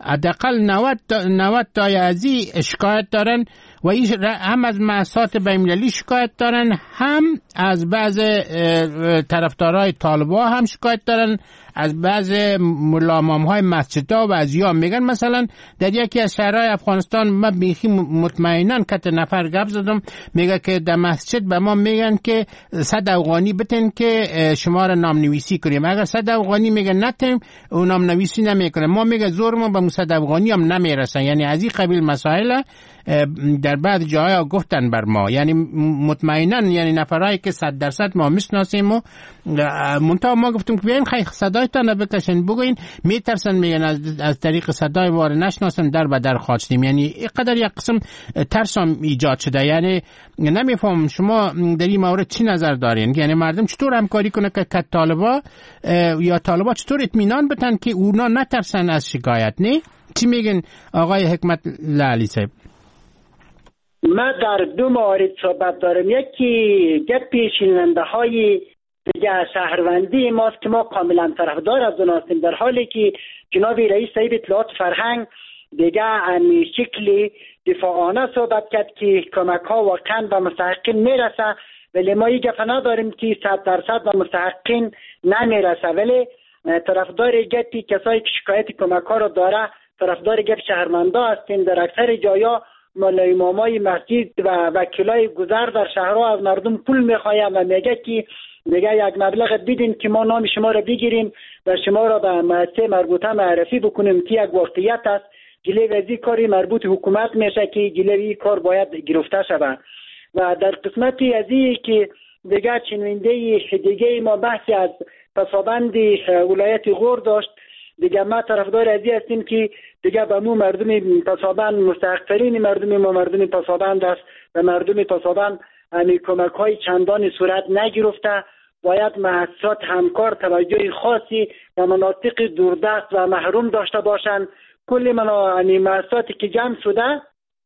حداقل 90 تای ازی شکایت دارن و هم از مؤسسات بین‌المللی شکایت دارن، هم از بعض طرفدارای طالبان هم شکایت دارن، از بعض ملا امام‌های مسجدها و از یا میگن مثلا در یکی از شهرهای افغانستان ما بیخی مطمئناً که نفر گپ زدم میگه که در مسجد به ما میگن که 100 افغانی بتن که شما را نامنویسی کنیم، اگر 100 افغانی میگن نتیم اون نامنویسی نمیکنه، ما میگه زور ما به 100 افغانی هم نمیرسن. یعنی از این قبیل مسائل در بعض جاها گفتن بر ما، یعنی مطمئناً یعنی نفرایی که 100% ما میشناسیم و منتها ما گفتیم که بیاین خیلی صدایتان بکشین بگوین، میترسن میگن از طریق صدای ما رو نشناسن در به در خواستیم. یعنی اینقدر یک قسم ترسم ایجاد شده. یعنی نمیفهم شما در این مورد چی نظر دارین؟ یعنی مردم چطور همکاری کنه که طالبا یا طالبا چطور اطمینان بدن که اونا نترسن از شکایت؟ نه چی میگن آقای حکمت لالی صاحب؟ ما در دو مورد صحبت دارم. یکی گپ شنونده های دیگه شهروندی ماست که ما کاملا طرفدار از اون هستیم، در حالی که جناب رئیس صاحب اطلاعات فرهنگ دیگه امی شکلی دفاعانه صحبت کرد که کمک ها واقعا به مستحقین میرسه، ولی ما این گپ نداریم که 100% به مستحقین نمیرسه. ولی طرفدار گپی کسایی که شکایت کمک ها رو داره طرفدار گپ شهروندا هستیم. در اکثر جایا مولای امامای مسجد و وکیلای گذر در شهرها از مردم پول میخوایم و میگه که دیگه یک مبلغ بدین که ما نام شما را بگیریم و شما را به مؤسسه مربوطه معرفی بکنیم که یک واقعیت است. جلوی وزی کاری مربوط حکومت میشه که جلوی کار باید گرفته شود. و در قسمتی ازی که دیگه چنوینده دیگه ما بحثی از پسابند ولایت غور داشت، دیگه ما طرفدار ازی هستیم که دیگه به مو مردم پسابند مستحق‌ترین مردم ما مردم پسابند است و مردم پسابند همی کمک های چندان صورت نگرفته. باید مؤسسات همکار توجه خاصی و مناطق دوردست و محروم داشته باشند. کل مؤسساتی که جمع شده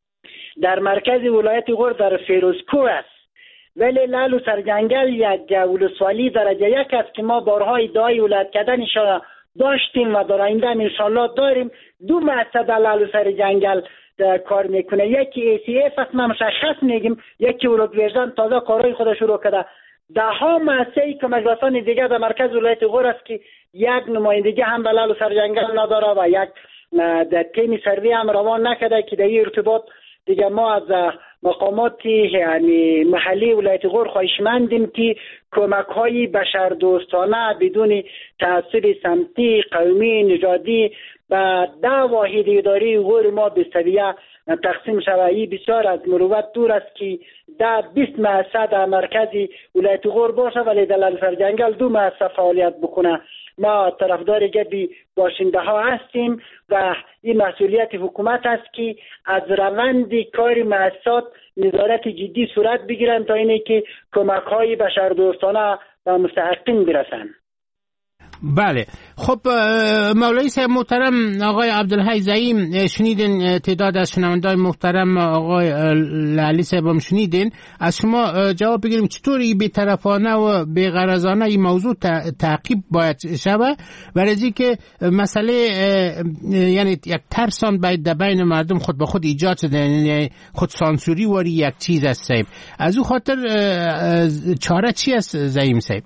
در مرکز ولایت غور در فیروزکوه است، ولی لعل و سرجنگل یک ولسوالی درجه یک است که ما بارها ادعای ولایت کردنش داشتیم و در آینده انشالله داریم. دو مؤسسه در لعل و سرجنگل کار میکنه، یکی ACF است ما مشخص میگیم، یکی ولود ویژن تازه کارهای خودش شروع کرده. ده ها مؤسسه‌ای که مجلسان دیگه در مرکز ولایت غور است که یک نمایندگی هم به لعل و سرجنگل نداره و یک در تیم سروی هم روان نکرده که در این ارتباط دیگه ما از مقامات یعنی محلی ولایت غور خواهشمندیم که کمک‌های بشردوستانه بدون تعصب سمتی، قومی، نژادی و 10 واحد اداری غور ما به سویه تقسیم شوی. بسیار از مروت دور است که 10-20 مؤسسه در مرکز ولایت غور باشه ولی در لعل و سرجنگل 2 مؤسسه فعالیت بکنه. ما طرفدار گپی باشنده ها هستیم و این مسئولیت حکومت است که از روند کار مؤسسات نظارت جدی صورت بگیرن تا اینه که کمک های بشردوستانه و مستحقین برسن. بله خب مولوی صاحب محترم آقای عبدالحی زعیم شنیدین، تعداد از شنوندگان محترم آقای لالی صاحب هم شنیدین. از شما جواب بگیریم چطوری بی‌طرفانه و بی‌غرضانه این موضوع تعقیب باید شود و رزی که مسئله یعنی یک ترسان بین مردم خود به خود ایجاد شده، یعنی خود سانسوری واری یک چیز است صاحب. از او خاطر چاره چی است زعیم صاحب؟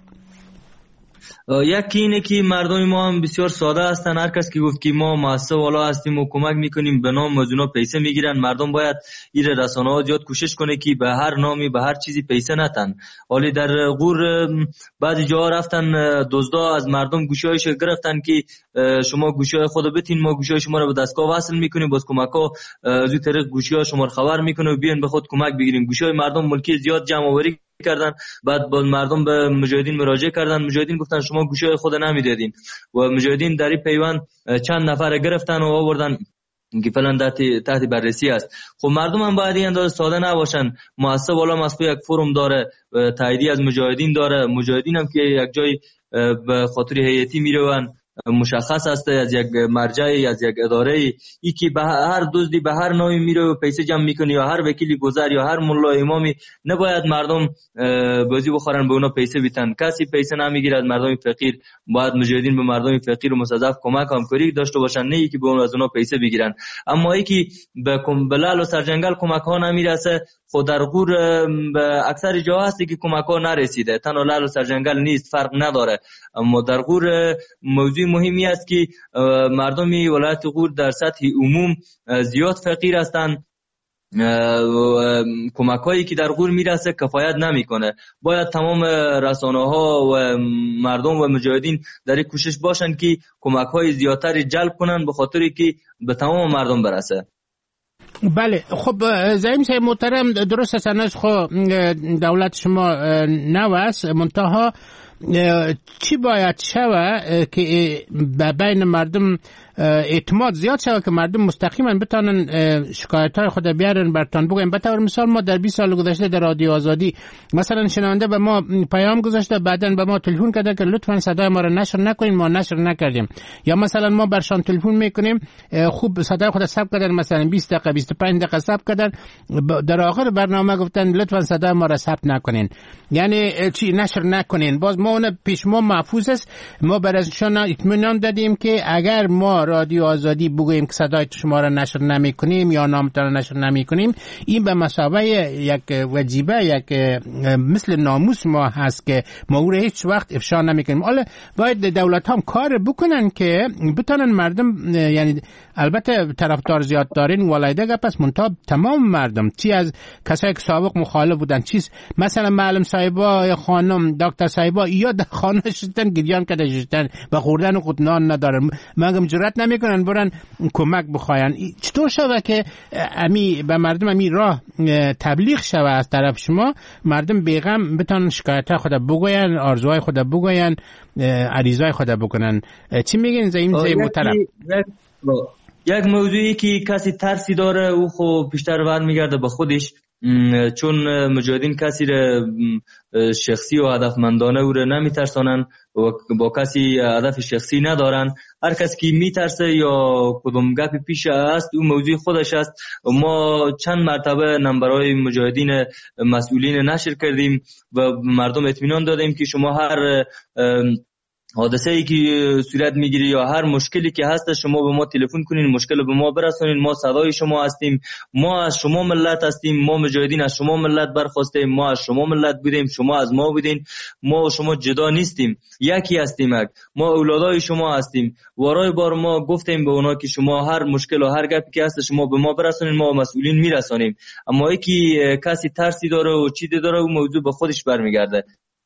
یکی اینه که مردم ما هم بسیار ساده هستن. هر کس که گفت که ما مؤسسه والا هستیم و کمک میکنیم به نام از اونا پیسه میگیرن. مردم باید این رسانه‌ها زیاد کوشش کنه که به هر نامی به هر چیزی پیسه نتن. ولی در غور بعضی جاها رفتن دزدا از مردم گوشی‌هایش گرفتن که شما گوشی‌های خودو بتین، ما گوشی‌های شما رو به دستگاه وصل میکنیم، باز کمک‌ها از این طریق گوشی‌ها شما رو خبر میکنه و بیان به خود کمک بگیریم. گوشی‌های مردم ملکی زیاد جمع آوری کردن، بعد با مردم به مجاهدین مراجعه کردن. مجاهدین گفتن شما گوشه خود نمیدادین و مجاهدین در این پیوند چند نفر گرفتن و آوردن که فلان تحت بررسی است. خب مردم هم باید این اندازه ساده نباشن. مؤسسه والا مسئول یک فروم داره، تاییدی از مجاهدین داره. مجاهدین هم که یک جای به خاطر هیئتی میرون مشخص است، از یک مرجعی، از یک اداره ای که به هر دزدی به هر نوعی میره و پیسه جمع میکنه، یا هر وکیلی گذر یا هر ملا امامی، نباید مردم بازی بخورن به اونا پیسه بیتن. کسی پیسه نمیگیره از مردم فقیر. باید مجاهدین به مردم فقیر و مستضعف کمک همکاری داشته باشن، نه که به اون از اونا پیسه بگیرن. اما ای که به لعل و سرجنگل کمک ها نمیرسه، خود در غور به اکثر جاها هستی که کمک ها نرسیده، تنها لعل و سرجنگل نیست، فرق نداره. اما در غور موضوع مهمی است که مردمی ولایت غور در سطح عموم زیاد فقیر هستند. کمک هایی که در غور میرسه کفایت نمیکنه. باید تمام رسانه ها و مردم و مجاهدین در این کوشش باشن که کمک های زیادتری جلب کنن به خاطری که به تمام مردم برسه. بله، خب زعیم صاحب محترم، درست است اناش خو دولت شما نوست، منتها چی باید شوه که بین مردم اعتماد زیاد شوه که مردم مستقیما بتانن شکایت های خود بیارن برتان بگویم؟ به طور مثال ما در 20 سال گذشته در رادیو آزادی مثلا شنونده به ما پیام گذاشته، بعدن به ما تلفن کرده که لطفا صدای ما را نشر نکنین، ما نشر نکردیم. یا مثلا ما برشان تلفن میکنیم، خوب صدای خود ثبت کردن، مثلا 20 دقیقه 25 دقیقه ثبت کردن، در آخر برنامه گفتن لطفا صدای ما را ثبت نکنین، یعنی چی نشر نکنین. باز ما اون پیش ما محفوظ است، ما برایشان اطمینان دادیم که اگر ما رادیو آزادی بگوییم که صدای شما را نشر نمی کنیم یا نامتان را نشر نمی کنیم، این به مثابه یک وجیبه، یک مثل ناموس ما هست که ما او را هیچ وقت افشا نمی کنیم. حالا باید دولت هم کار بکنن که بتونن مردم، یعنی البته طرفدار زیاد دارین ولایده پس منتها تمام مردم، چی از کسایی که سابق مخالف بودن، چیز مثلا معلم صاحبا، خانم دکتر صاحبا یا در خانه شدن گریان کده شدن و خوردن خود نان ندارن، مگم جرأت نمیکنن برن کمک بخواین. چطور شده که امی به مردم امی راه تبلیغ شوه از طرف شما، مردم بیغم بتونن شکایت خود بگوین، آرزوهای خود بگوین، عریضای خود بکنن؟ چی میگین زعیم محترم؟ یک موضوعی که کسی ترسی داره او خب بیشتر برمیگرده به خودش، چون مجاهدین کسی را شخصی و هدفمندانه او را نمیترسانن و با کسی هدف شخصی ندارن. هر کسی که میترسه یا کدوم گپی پیش است او موضوع خودش است. ما چند مرتبه نمبرهای مجاهدین مسئولین نشر کردیم و مردم اطمینان دادیم که شما هر حادثه‌ای که صورت میگیره یا هر مشکلی که هست شما به ما تلفن کنین، مشکل به ما برسونین، ما صدای شما هستیم، ما از شما ملت هستیم، ما مجاهدین از شما ملت برخواستیم، ما از شما ملت بودیم، شما از ما بودین، ما و شما جدا نیستیم، یکی هستیم، ما اولادای شما هستیم. وارای بار ما گفتیم به اونا که شما هر مشکل و هر گپی که هست شما به ما برسونین، ما مسئولین میرسونیم. اما یکی کسی ترسی داره و چیزی داره و موضوع به خودش برمیگرده.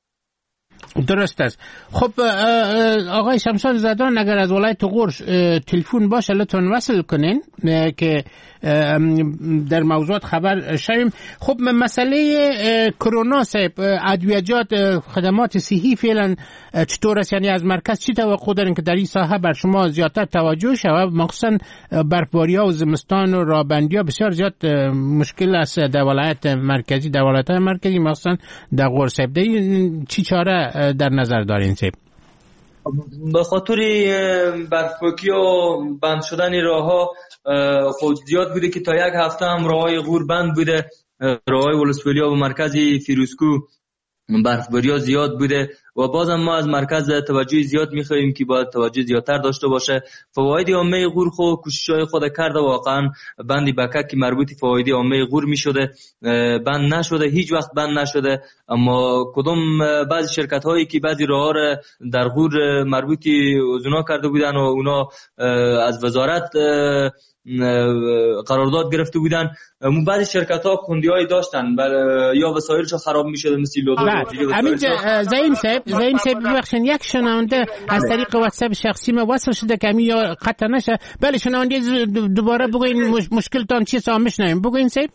درست است. خب آقای شمشاد زدان، اگر از ولایت غور تلفن باشه لطفاً وصل کنین که در موضوعات خبر شویم. خب مسئله کرونا صاحب، ادویجات، خدمات صحی فعلا چطور است؟ یعنی از مرکز چی توقع دارین که در این ساحه بر شما زیادتر توجه شود؟ مخصوصا برفباری‌ها و زمستان و راهبندی‌ها بسیار زیاد مشکل است در ولایت مرکزی، در ولایت‌های مرکزی مخصوصا در غور صاحب. چی چاره در نظر دارین صاحب؟ به خاطر برفپاکی و بند شدن راه‌ها خود زیاد بوده که تا یک هفته هم راه‌های غور بند بوده. راه‌های ولسوالی‌ها و مرکز فیروزکو برفباری‌ها زیاد بوده و بازم ما از مرکز توجه زیاد می‌خوایم که باید توجه زیادتر داشته باشه. فواید عامه غور خود کوشش‌های خود کرده، واقعا بند بکک که مربوط فواید عامه غور می‌شده بند نشده، هیچ وقت بند نشده. اما کدوم بعضی شرکت‌هایی که بعضی راه‌ها را در غور مربوط اونا کرده بودن و اونا از وزارت قرارداد گرفته بودن، بعضی شرکت‌ها کندی‌های داشتن یا وسایلش خراب می‌شد مثل لودو. همین زعیم صاحب ببخشید، یک شنونده از طریق واتساپ شخصی ما وصل شده که همین یا قطع نشه. بله شنونده دوباره بگوین مشکلتان چیست تا میشنویم. بگوین صاحب.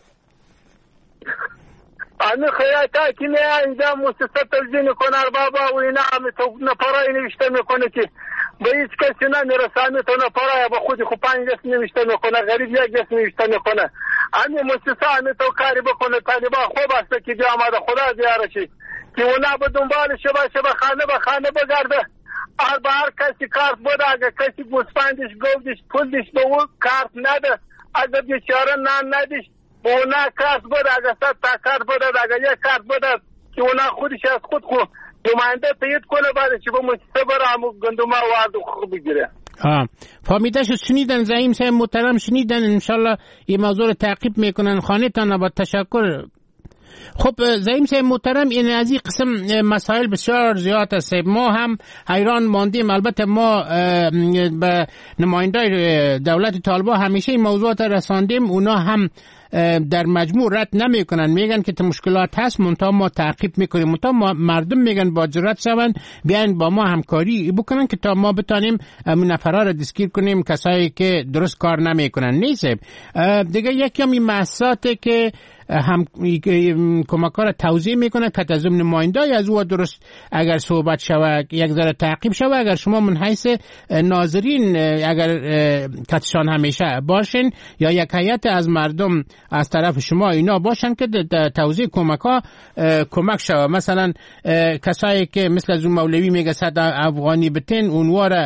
امی خیاطا که می انجام مؤسسه تلویزیون کنار بابا و اینا امی تو نپرای نوشته میکنه که به هیچ کسی نمیرسانه، تو نپرای با خودی خو 5 دست نوشته میکنه، غریب یک دست نوشته میکنه. امی مؤسسه امی تو کاری بکنه، طالبا خوب است که جامعه خدا زیاره شی که اونا به دنبال شبه خانه به خانه بگرده. هر کسی کارت بوده، اگر کسی گوسفندش گودش پولش به اون کارت نده، اگر بیچاره نان ندیش به اونا کارت بوده، اگر 100 تا کارت بوده، اگر یک کارت بوده که اونا خودش از خود نماینده تایید کنه، بعد چه به مؤسسه بره همون گندم وارد خوب بگیره. فهمیده شد. شنیدن زعیم صاحب محترم، شنیدن. انشالله این موضوع رو تعقیب میکنن. خانه تان با تشکر. خب زعیم صاحب محترم، این از این قسم مسائل بسیار زیاد است. ما هم حیران ماندیم. البته ما به نمایندای دولت طالبان همیشه این موضوعات رساندیم، اونا هم در مجموع رد نمیکنن، میگن که مشکلات هست، منتها ما تعقیب میکنیم، منتها مردم میگن با جرأت شون بیاین با ما همکاری بکنن که تا ما بتانیم نفرا را دستگیر کنیم، کسایی که درست کار نمیکنن. نیست دیگه یکی هم این مؤسساتی که هم کمک‌ها را توضیح میکنه که از نمایندای از او درست اگر صحبت شود یک ذره تعقیب شود، اگر شما من حیث ناظرین اگر کتشان همیشه باشین یا یک هیئت از مردم از طرف شما اینا باشن که توضیح کمک‌ها کمک شود. مثلا کسایی که مثل از مولوی میگه 100 افغانی بتین اونها را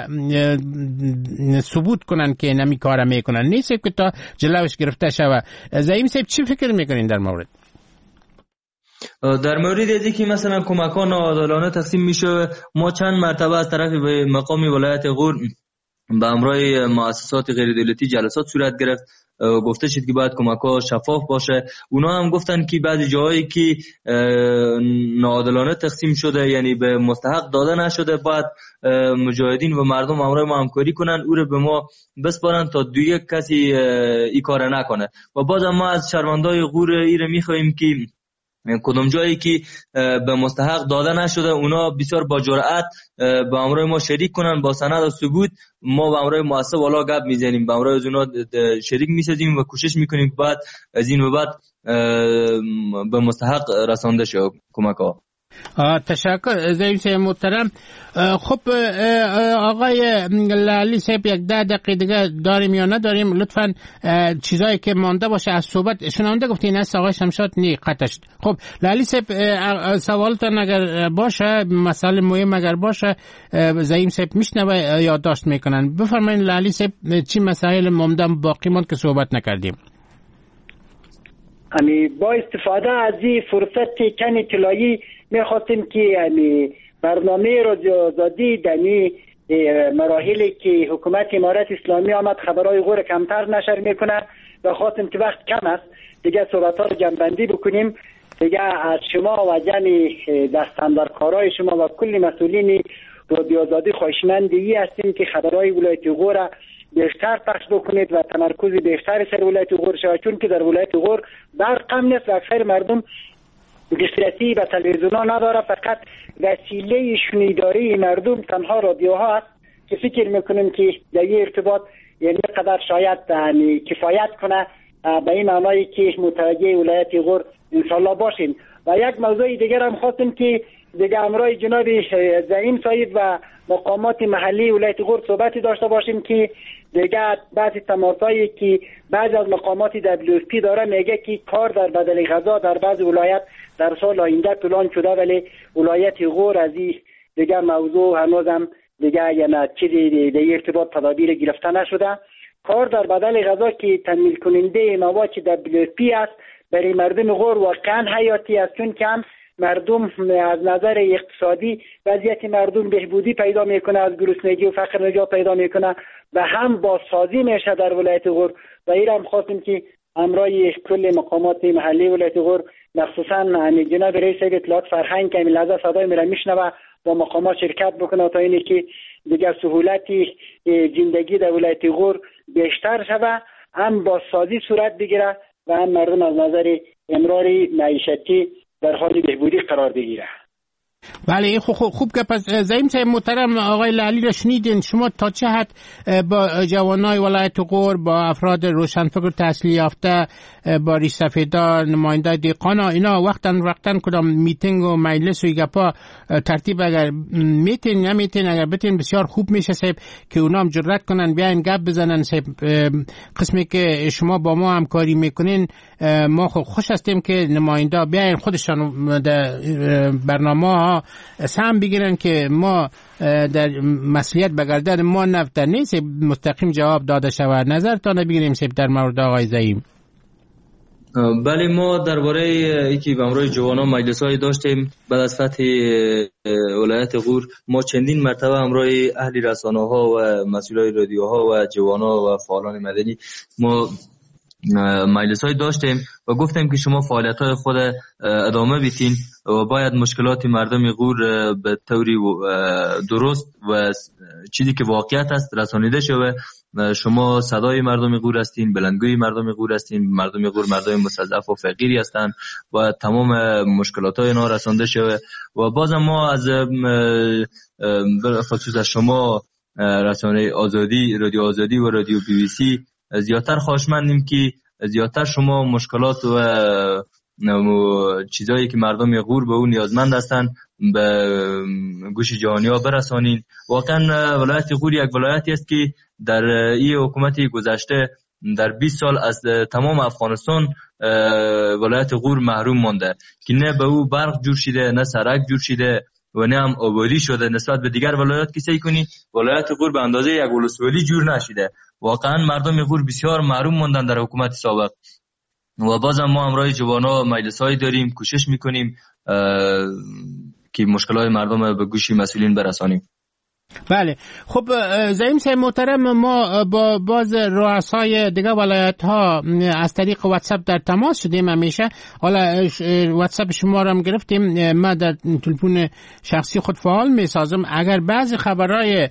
ثبوت کنن که نمی کار میکنن، نیست که تا جلوش گرفته شود. زعیم صاحب چی فکر میکنین در مورد؟ در مورد ازی که مثلا کمکان ناعادلانه تقسیم میشه، ما چند مرتبه از طرف به مقام ولایت غور به همراه مؤسسات غیر دولتی جلسات صورت گرفت، گفته شد که باید کمک‌ها شفاف باشه. اونا هم گفتن که بعضی جاهایی که ناعادلانه تقسیم شده، یعنی به مستحق داده نشده، باید مجاهدین و مردم همراه ما همکاری کنن، او رو به ما بسپارن تا دیگه کسی این کار نکنه. و بازم ما از شهروندای غور ایره میخوایم که کدام جایی که به مستحق داده نشده اونا بسیار با جرأت با همراه ما شریک کنن، با سند و ثبوت. ما با همراه مؤسسه والا گپ میزنیم، با همراه اونا شریک میسازیم و کوشش میکنیم که بعد از این و بعد به مستحق رسانده شه کمک‌ها. تشکر زعیم صاحب محترم. خب آقای لالی صاحب 10 دقیقه دیگه داریم یا نداریم؟ لطفاً چیزایی که مانده باشه از صحبت شنونده گفتین است آقای شمشاد نی قطعش. خب لالی صاحب سوالتان اگر باشه، مسئله مهم اگر باشه، زعیم صاحب میشنوه یادداشت میکنن. بفرمایید لالی صاحب چی مسائل مانده باقی ماند که صحبت نکردیم؟ با استفاده از این فرصت کن اطلاعی میخواستیم که برنامه رادیو آزادی دنی مراحلی که حکومت امارت اسلامی آمد خبرهای غور کمتر نشر میکنه و خواستیم که وقت کم است دیگه صحبت ها رو جمع‌بندی بکنیم. دیگه از شما و جمع دستاندرکارای شما و کل مسئولین رادیو آزادی خواهشمندی هستیم که خبرهای ولایت غور بیشتر پخش بکنید و تمرکز بیشتر سر ولایت غور شود، چون که در ولایت غور برق کم نیست و اکثر مردم دسترسی به تلویزیون نداره، فقط وسیله شنیداری مردم تنها رادیوها است که فکر میکنیم که در این ارتباط یعنی قدر شاید کفایت کنه به این معنایی که متوجه ولایت غور انشالله باشیم. و یک موضوع دیگر هم خواستیم که دیگه امرای جناب زعیم صاحب و مقامات محلی ولایت غور صحبتی داشته باشیم که دیگه بعضی تماسایی که بعضی از مقامات WFP داره میگه که کار در بدل غذا در بعض ولایت در سال آینده پلان شده، ولی ولایت غور از این دیگه موضوع هنوزم دیگه یعنی چیزی در ارتباط تدابیر گرفته نشده. کار در بدل غذا که تامین کننده مواد WFP است برای مردم غور واقعا حیاتی است، چون که هم مردم از نظر اقتصادی وضعیت مردم بهبودی پیدا میکنه، از گرسنگی و فقر نجات پیدا میکنه و هم بازسازی میشه در ولایت غور. و این هم خواستیم که امرای کل مقامات محلی ولایت غور مخصوصا جناب رئیس اطلاعات فرهنگ که لحظه صدای میره میشنوه با مقامات شرکت بکنه تا اینی که دیگر سهولتی زندگی در ولایت غور بیشتر شوه، هم بازسازی صورت بگیره و هم مردم از نظر امرار معیشتی در حال بهبودی قرار بگیره. بله خوب که پس زعیم صاحب محترم آقای لالی را شنیدین. شما تا چه حد با جوانای ولایت غور، با افراد روشنفکر تحصیل یافته، با ریش سفیدان، نماینده دیقانا اینا وقتاً کدام میتینگ و مجلس و گپا ترتیب اگر میتین نمیتین اگر بتین بسیار خوب میشه صاحب که اونا هم جرأت کنن بیاین گپ بزنن صاحب. قسمی که شما با ما همکاری میکنین ما خوش هستیم که نماینده بیاین خودشان برنامه ها سهم بگیرن که ما در مسئولیت به گردن ما نفت نیست مستقیم جواب داده شود. نظرتان بگیریم در مورد آقای زعیم. بله، ما درباره اینکه به امروز جوانان مجلس‌های داشتیم بعد از فتح ولایت غور. ما چندین مرتبه امروز اهل رسانه‌ها و مسئولای رادیوها و جوانان و فعالان مدنی ما مجلس‌های داشتیم و گفتیم که شما فعالیت‌های خود ادامه بدین و باید مشکلات مردم غور به طوری درست و چیزی که واقعیت است رسانیده شود. شما صدای مردم غور هستین، بلندگوی مردم غور هستین. مردم غور مردم مستضعف و فقیری هستند و تمام مشکلات‌های اینا رسانده شود و بازم ما از خصوص از شما رسانه آزادی، رادیو آزادی و رادیو بی بی سی زیادتر خواهشمندیم که زیادتر شما مشکلات و چیزایی که مردم غور به اون نیازمند هستند به گوش جهانی‌ها برسانین. واقعا ولایت غور یک ولایتی است که در این حکومت گذشته در 20 سال از تمام افغانستان ولایت غور محروم مانده که نه به او برق جور شده، نه سرک جور شده و نه هم آبادی شده. نسبت به دیگر ولایات که سعی کنی ولایت غور به اندازه یک ولسوالی جور نشده. واقعا مردم غور بسیار محروم ماندن در حکومت سابق و بازم ما امروز جوانا مجلس‌های داریم، کوشش میکنیم که مشکلات مردم به گوش مسئولین برسانیم. بله، خب زعیم صاحب محترم، ما با باز رؤسای دیگه ولایت ها از طریق واتساپ در تماس شدیم همیشه. حالا واتساپ شما را هم گرفتیم، ما در تلفن شخصی خود فعال می سازم. اگر بعضی خبرهای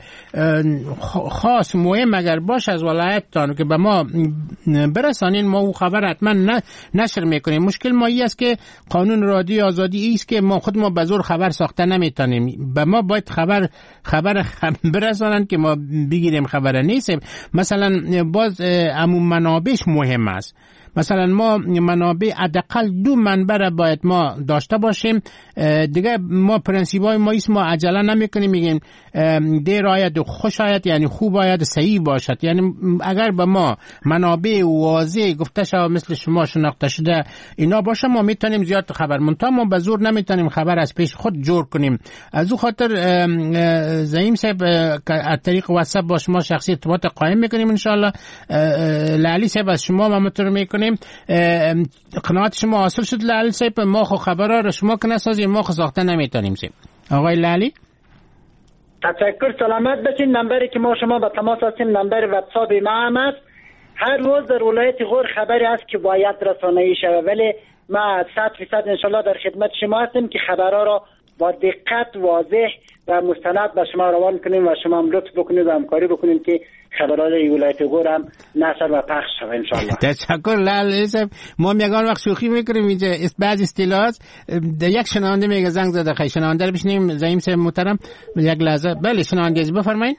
خاص مهم اگر باش از ولایت تان که به ما برسانین، ما او خبر حتما نشر میکنیم. مشکل ما ای است که قانون رادیو آزادی است که ما خود ما به زور خبر ساخته نمیتونیم. به ما باید خبر برسانند که ما بگیریم خبر نیست. مثلا باز عموم منابعش مهم است. مثلا ما منابع حداقل 2 منبع را باید ما داشته باشیم. دیگه ما پرنسیپای ما ایست، ما عجله نمیکنیم میگیم دیر آید و خوش آید، یعنی خوب آید صحیح باشد. یعنی اگر به ما منابع واضح گفته شود مثل شما شناخته شده اینا باشه، ما میتونیم زیاد خبر منتها ما به زور نمیتونیم خبر از پیش خود جور کنیم. از او خاطر زعیم صاحب از طریق واتساپ با شما شخصی ارتباط قائم میکنیم ان شاء الله. لالی صاحب از شما ما مطلب میکنیم قناعت شما حاصل شد. لالی صاحب ما خو خبرها رو شما که نسازیم، ما خو ساخته نمیتونیم. آقای لالی تشکر، سلامت باشین. نمبری که ما شما با تماس هستیم نمبر واتساپ ما هم است. هر روز در ولایت غور خبری هست که باید رسانه‌ای شود، ولی ما 100% انشالله در خدمت شما هستیم که خبرها را با دقت واضح و مستند به شما روان کنیم و شما هم لطف بکنید و همکاری بکنید که خبرهای ولایت غور هم نشر و پخش شود ان شاء الله. تشکر لالی صاحب. ما میگن وقت شوخی میکنیم اینجا بعض اصطلاحات یک شنونده میگه زنگ زده. خیلی شنونده رو بشنیم. زعیم صاحب محترم یک لحظه. بله شنونده بفرمایید.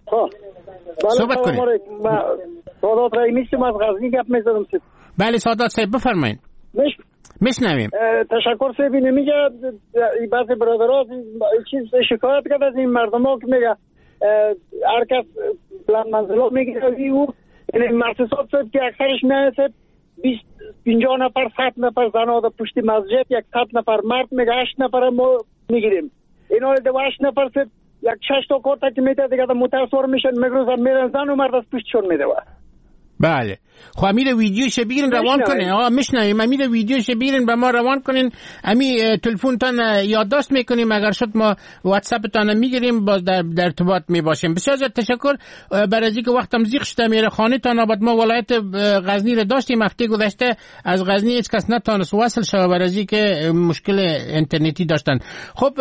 صحبت کنید. سادات رئیمی هستم از غزنی گپ میزدم. بله سادات صاحب بفرمایید. میشنویم. تشکر صاحب. نمیگه بعضی برادرها چیز شکایت کرد از این مردم‌ها که میگه هر کس بلند منزلا میگیره او این مؤسسات صاحب که اکثرش نه صاحب 50 نفر 100 نفر زن در پشت مسجد، 100 نفر مرد میگه 8 نفر ما میگیریم. اینا ده 8 نفر صاحب یک 6 تا کارت که میده دیگه متاثر میشن میگروزن میرن زن و مرد از پشتشون میده. بله خب امیر ویدیوش بگیرین روان کنین. آقا میشنویم. امیر ویدیوش بگیرین به ما روان کنین. امیر تلفنتان یادداشت میکنیم، اگر شد ما واتساپتان میگیریم، باز در ارتباط میباشیم. بسیار زیاد تشکر. برای اینکه وقتم زیغ شده میره خانه تان آباد. ما ولایت غزنی رو داشتیم هفته گذشته، از غزنی هیچ کس نتونست وصل شه برای اینکه مشکل اینترنتی داشتن. خب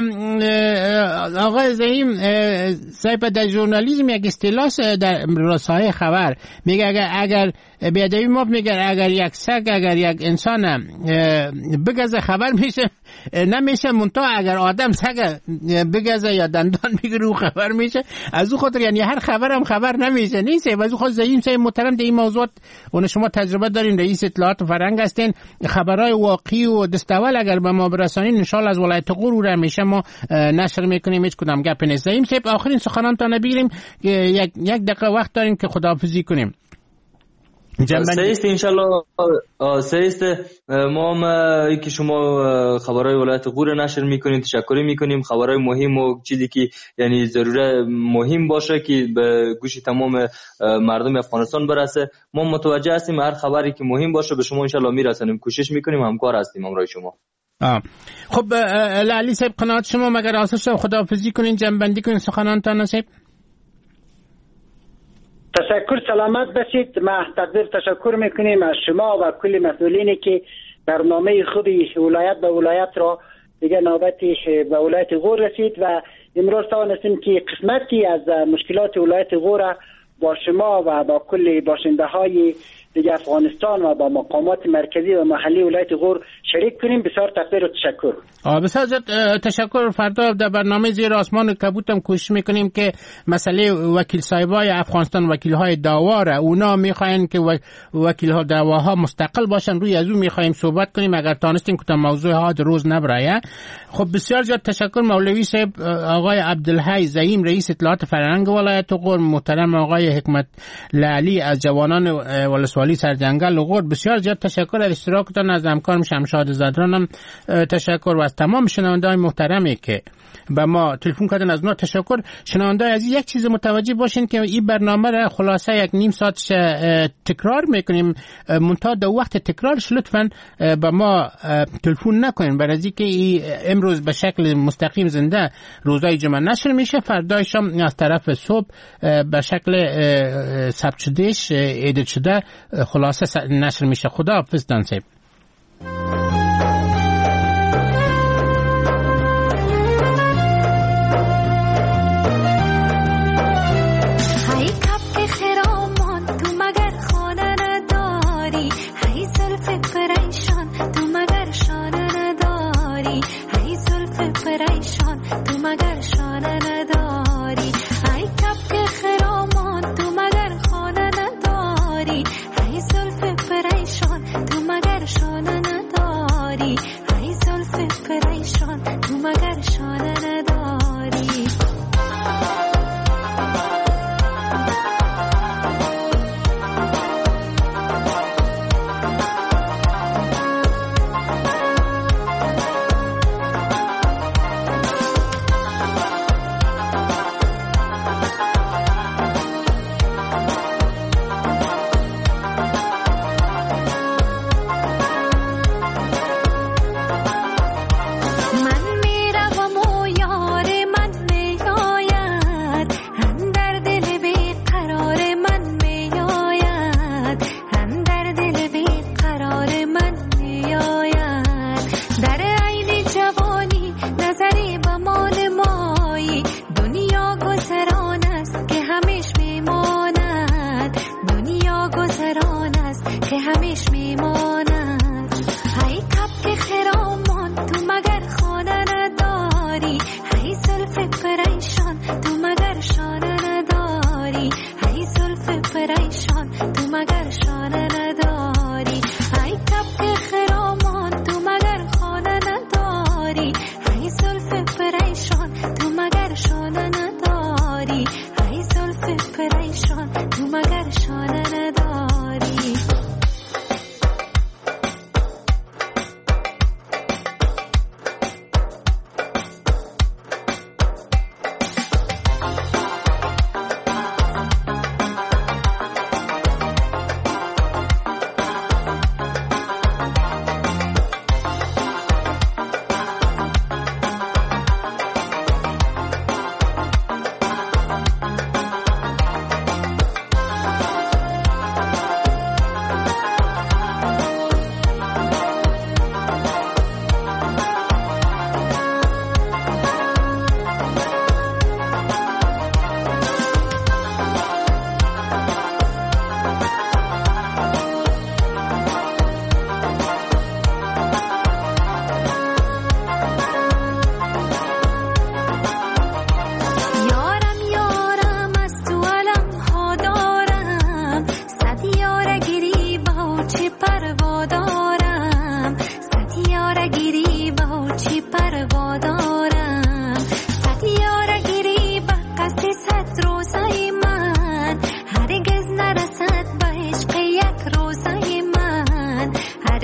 آقا زعیم صاحب در ژورنالیسم یک اصطلاح در رسانه خبر میگه اگر بیادبی ما میگه اگر یک سگ اگر یک انسان بگزه خبر میشه نمیشه، منتها اگر آدم سگ بگزه یا دندان بگیره خبر میشه. از او خاطر یعنی هر خبرم خبر نمیشه نیست. از او خاطر زعیم صاحب محترم در این موضوعات اون شما تجربه دارین، رئیس اطلاعات و فرهنگ هستین، خبرهای واقعی و دستاول اگر به ما برسانین ان شاء الله از ولایت غور رو همیشه ما نشر میکنیم، هیچ کدام گپ نیست. زعیم صاحب آخرین سخنان تا نبگیریم، یک دقیقه وقت داریم که خداحافظی کنیم. سیست انشالله سیست ما هم که شما خبرهای ولایت غور نشر میکنیم تشکر میکنیم. خبرهای مهم و چیزی که یعنی ضروره مهم باشه که به گوش تمام مردم افغانستان برسه ما متوجه هستیم. هر خبری که مهم باشه به شما انشالله میرسونیم. کوشش میکنیم، همکار هستیم همراه شما. خب علی صاحب قناعت شما مگر آسف خداحافظی کنین، جنبندی کنین سخنانتان نصیب. تشکر، سلامت باشید. ما تقدیر تشکر میکنیم از شما و کل مسئولینی که برنامه خود ولایت به ولایت را دیگه نوبتی به ولایت غور رسید و امروز توانستیم که قسمتی از مشکلات ولایت غور با شما و با کل باشنده های دیگه افغانستان و با مقامات مرکزی و محلی ولایت غور شریک کنیم. بسیار تقدیر و تشکر. بسیار تشکر. فردا در برنامه زیر آسمان کبوت هم کوشش میکنیم که مسئله وکیل صاحبای افغانستان، وکیل های داواره، اونا میخواین که وکیل ها داواها مستقل باشن، روی از اون میخوایم صحبت کنیم اگر تانستیم که تا موضوع ها روز نبرایه. خب بسیار زیاد تشکر مولوی صاحب، آقای عبدالحی زعیم رئیس اطلاعات فرهنگ ولایت غور، محترم آقای حکمت لالی از جوانان ولسوالی سرجنگل غور، بسیار زیاد تشکر از اشتراکتان. از همکارم شمشاد زدرانم تشکر و از تمام شنونده‌های محترمی که به ما تلفن کردن از اونا تشکر. شنونده‌های عزیز یک چیز متوجه باشین که این برنامه را خلاصه یک نیم ساعت تکرار میکنیم، منتها در وقت تکرارش لطفاً به ما تلفن نکنین، برای اینکه امروز به شکل مستقیم زنده روزای جمعه نشر میشه، فردای شام از طرف صبح به شکل ثبت شدهش ادیت شده خلاصه نشر میشه. خدا حافظ دانسیب. تو مگر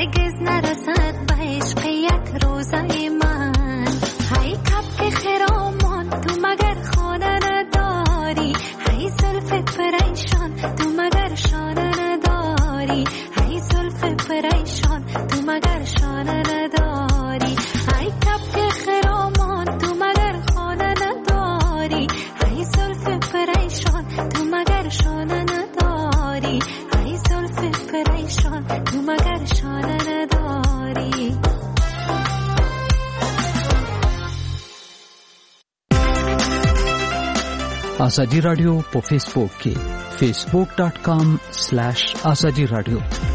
هرگز نرسد به عشق یک روزه من. هی کبک خرامان تو مگر خانه نداری، هی زلف پریشان تو مگر شانه نداری، هی زلف پریشان تو مگر شانه نداری، هی کبک خرامان تو مگر خانه نداری، هی زلف پریشان تو مگر شانه نداری، هی زلف پریشان تو مگر شانه نداری. आजादी रेडियो पे फेसबुक के facebook.com/azadi radio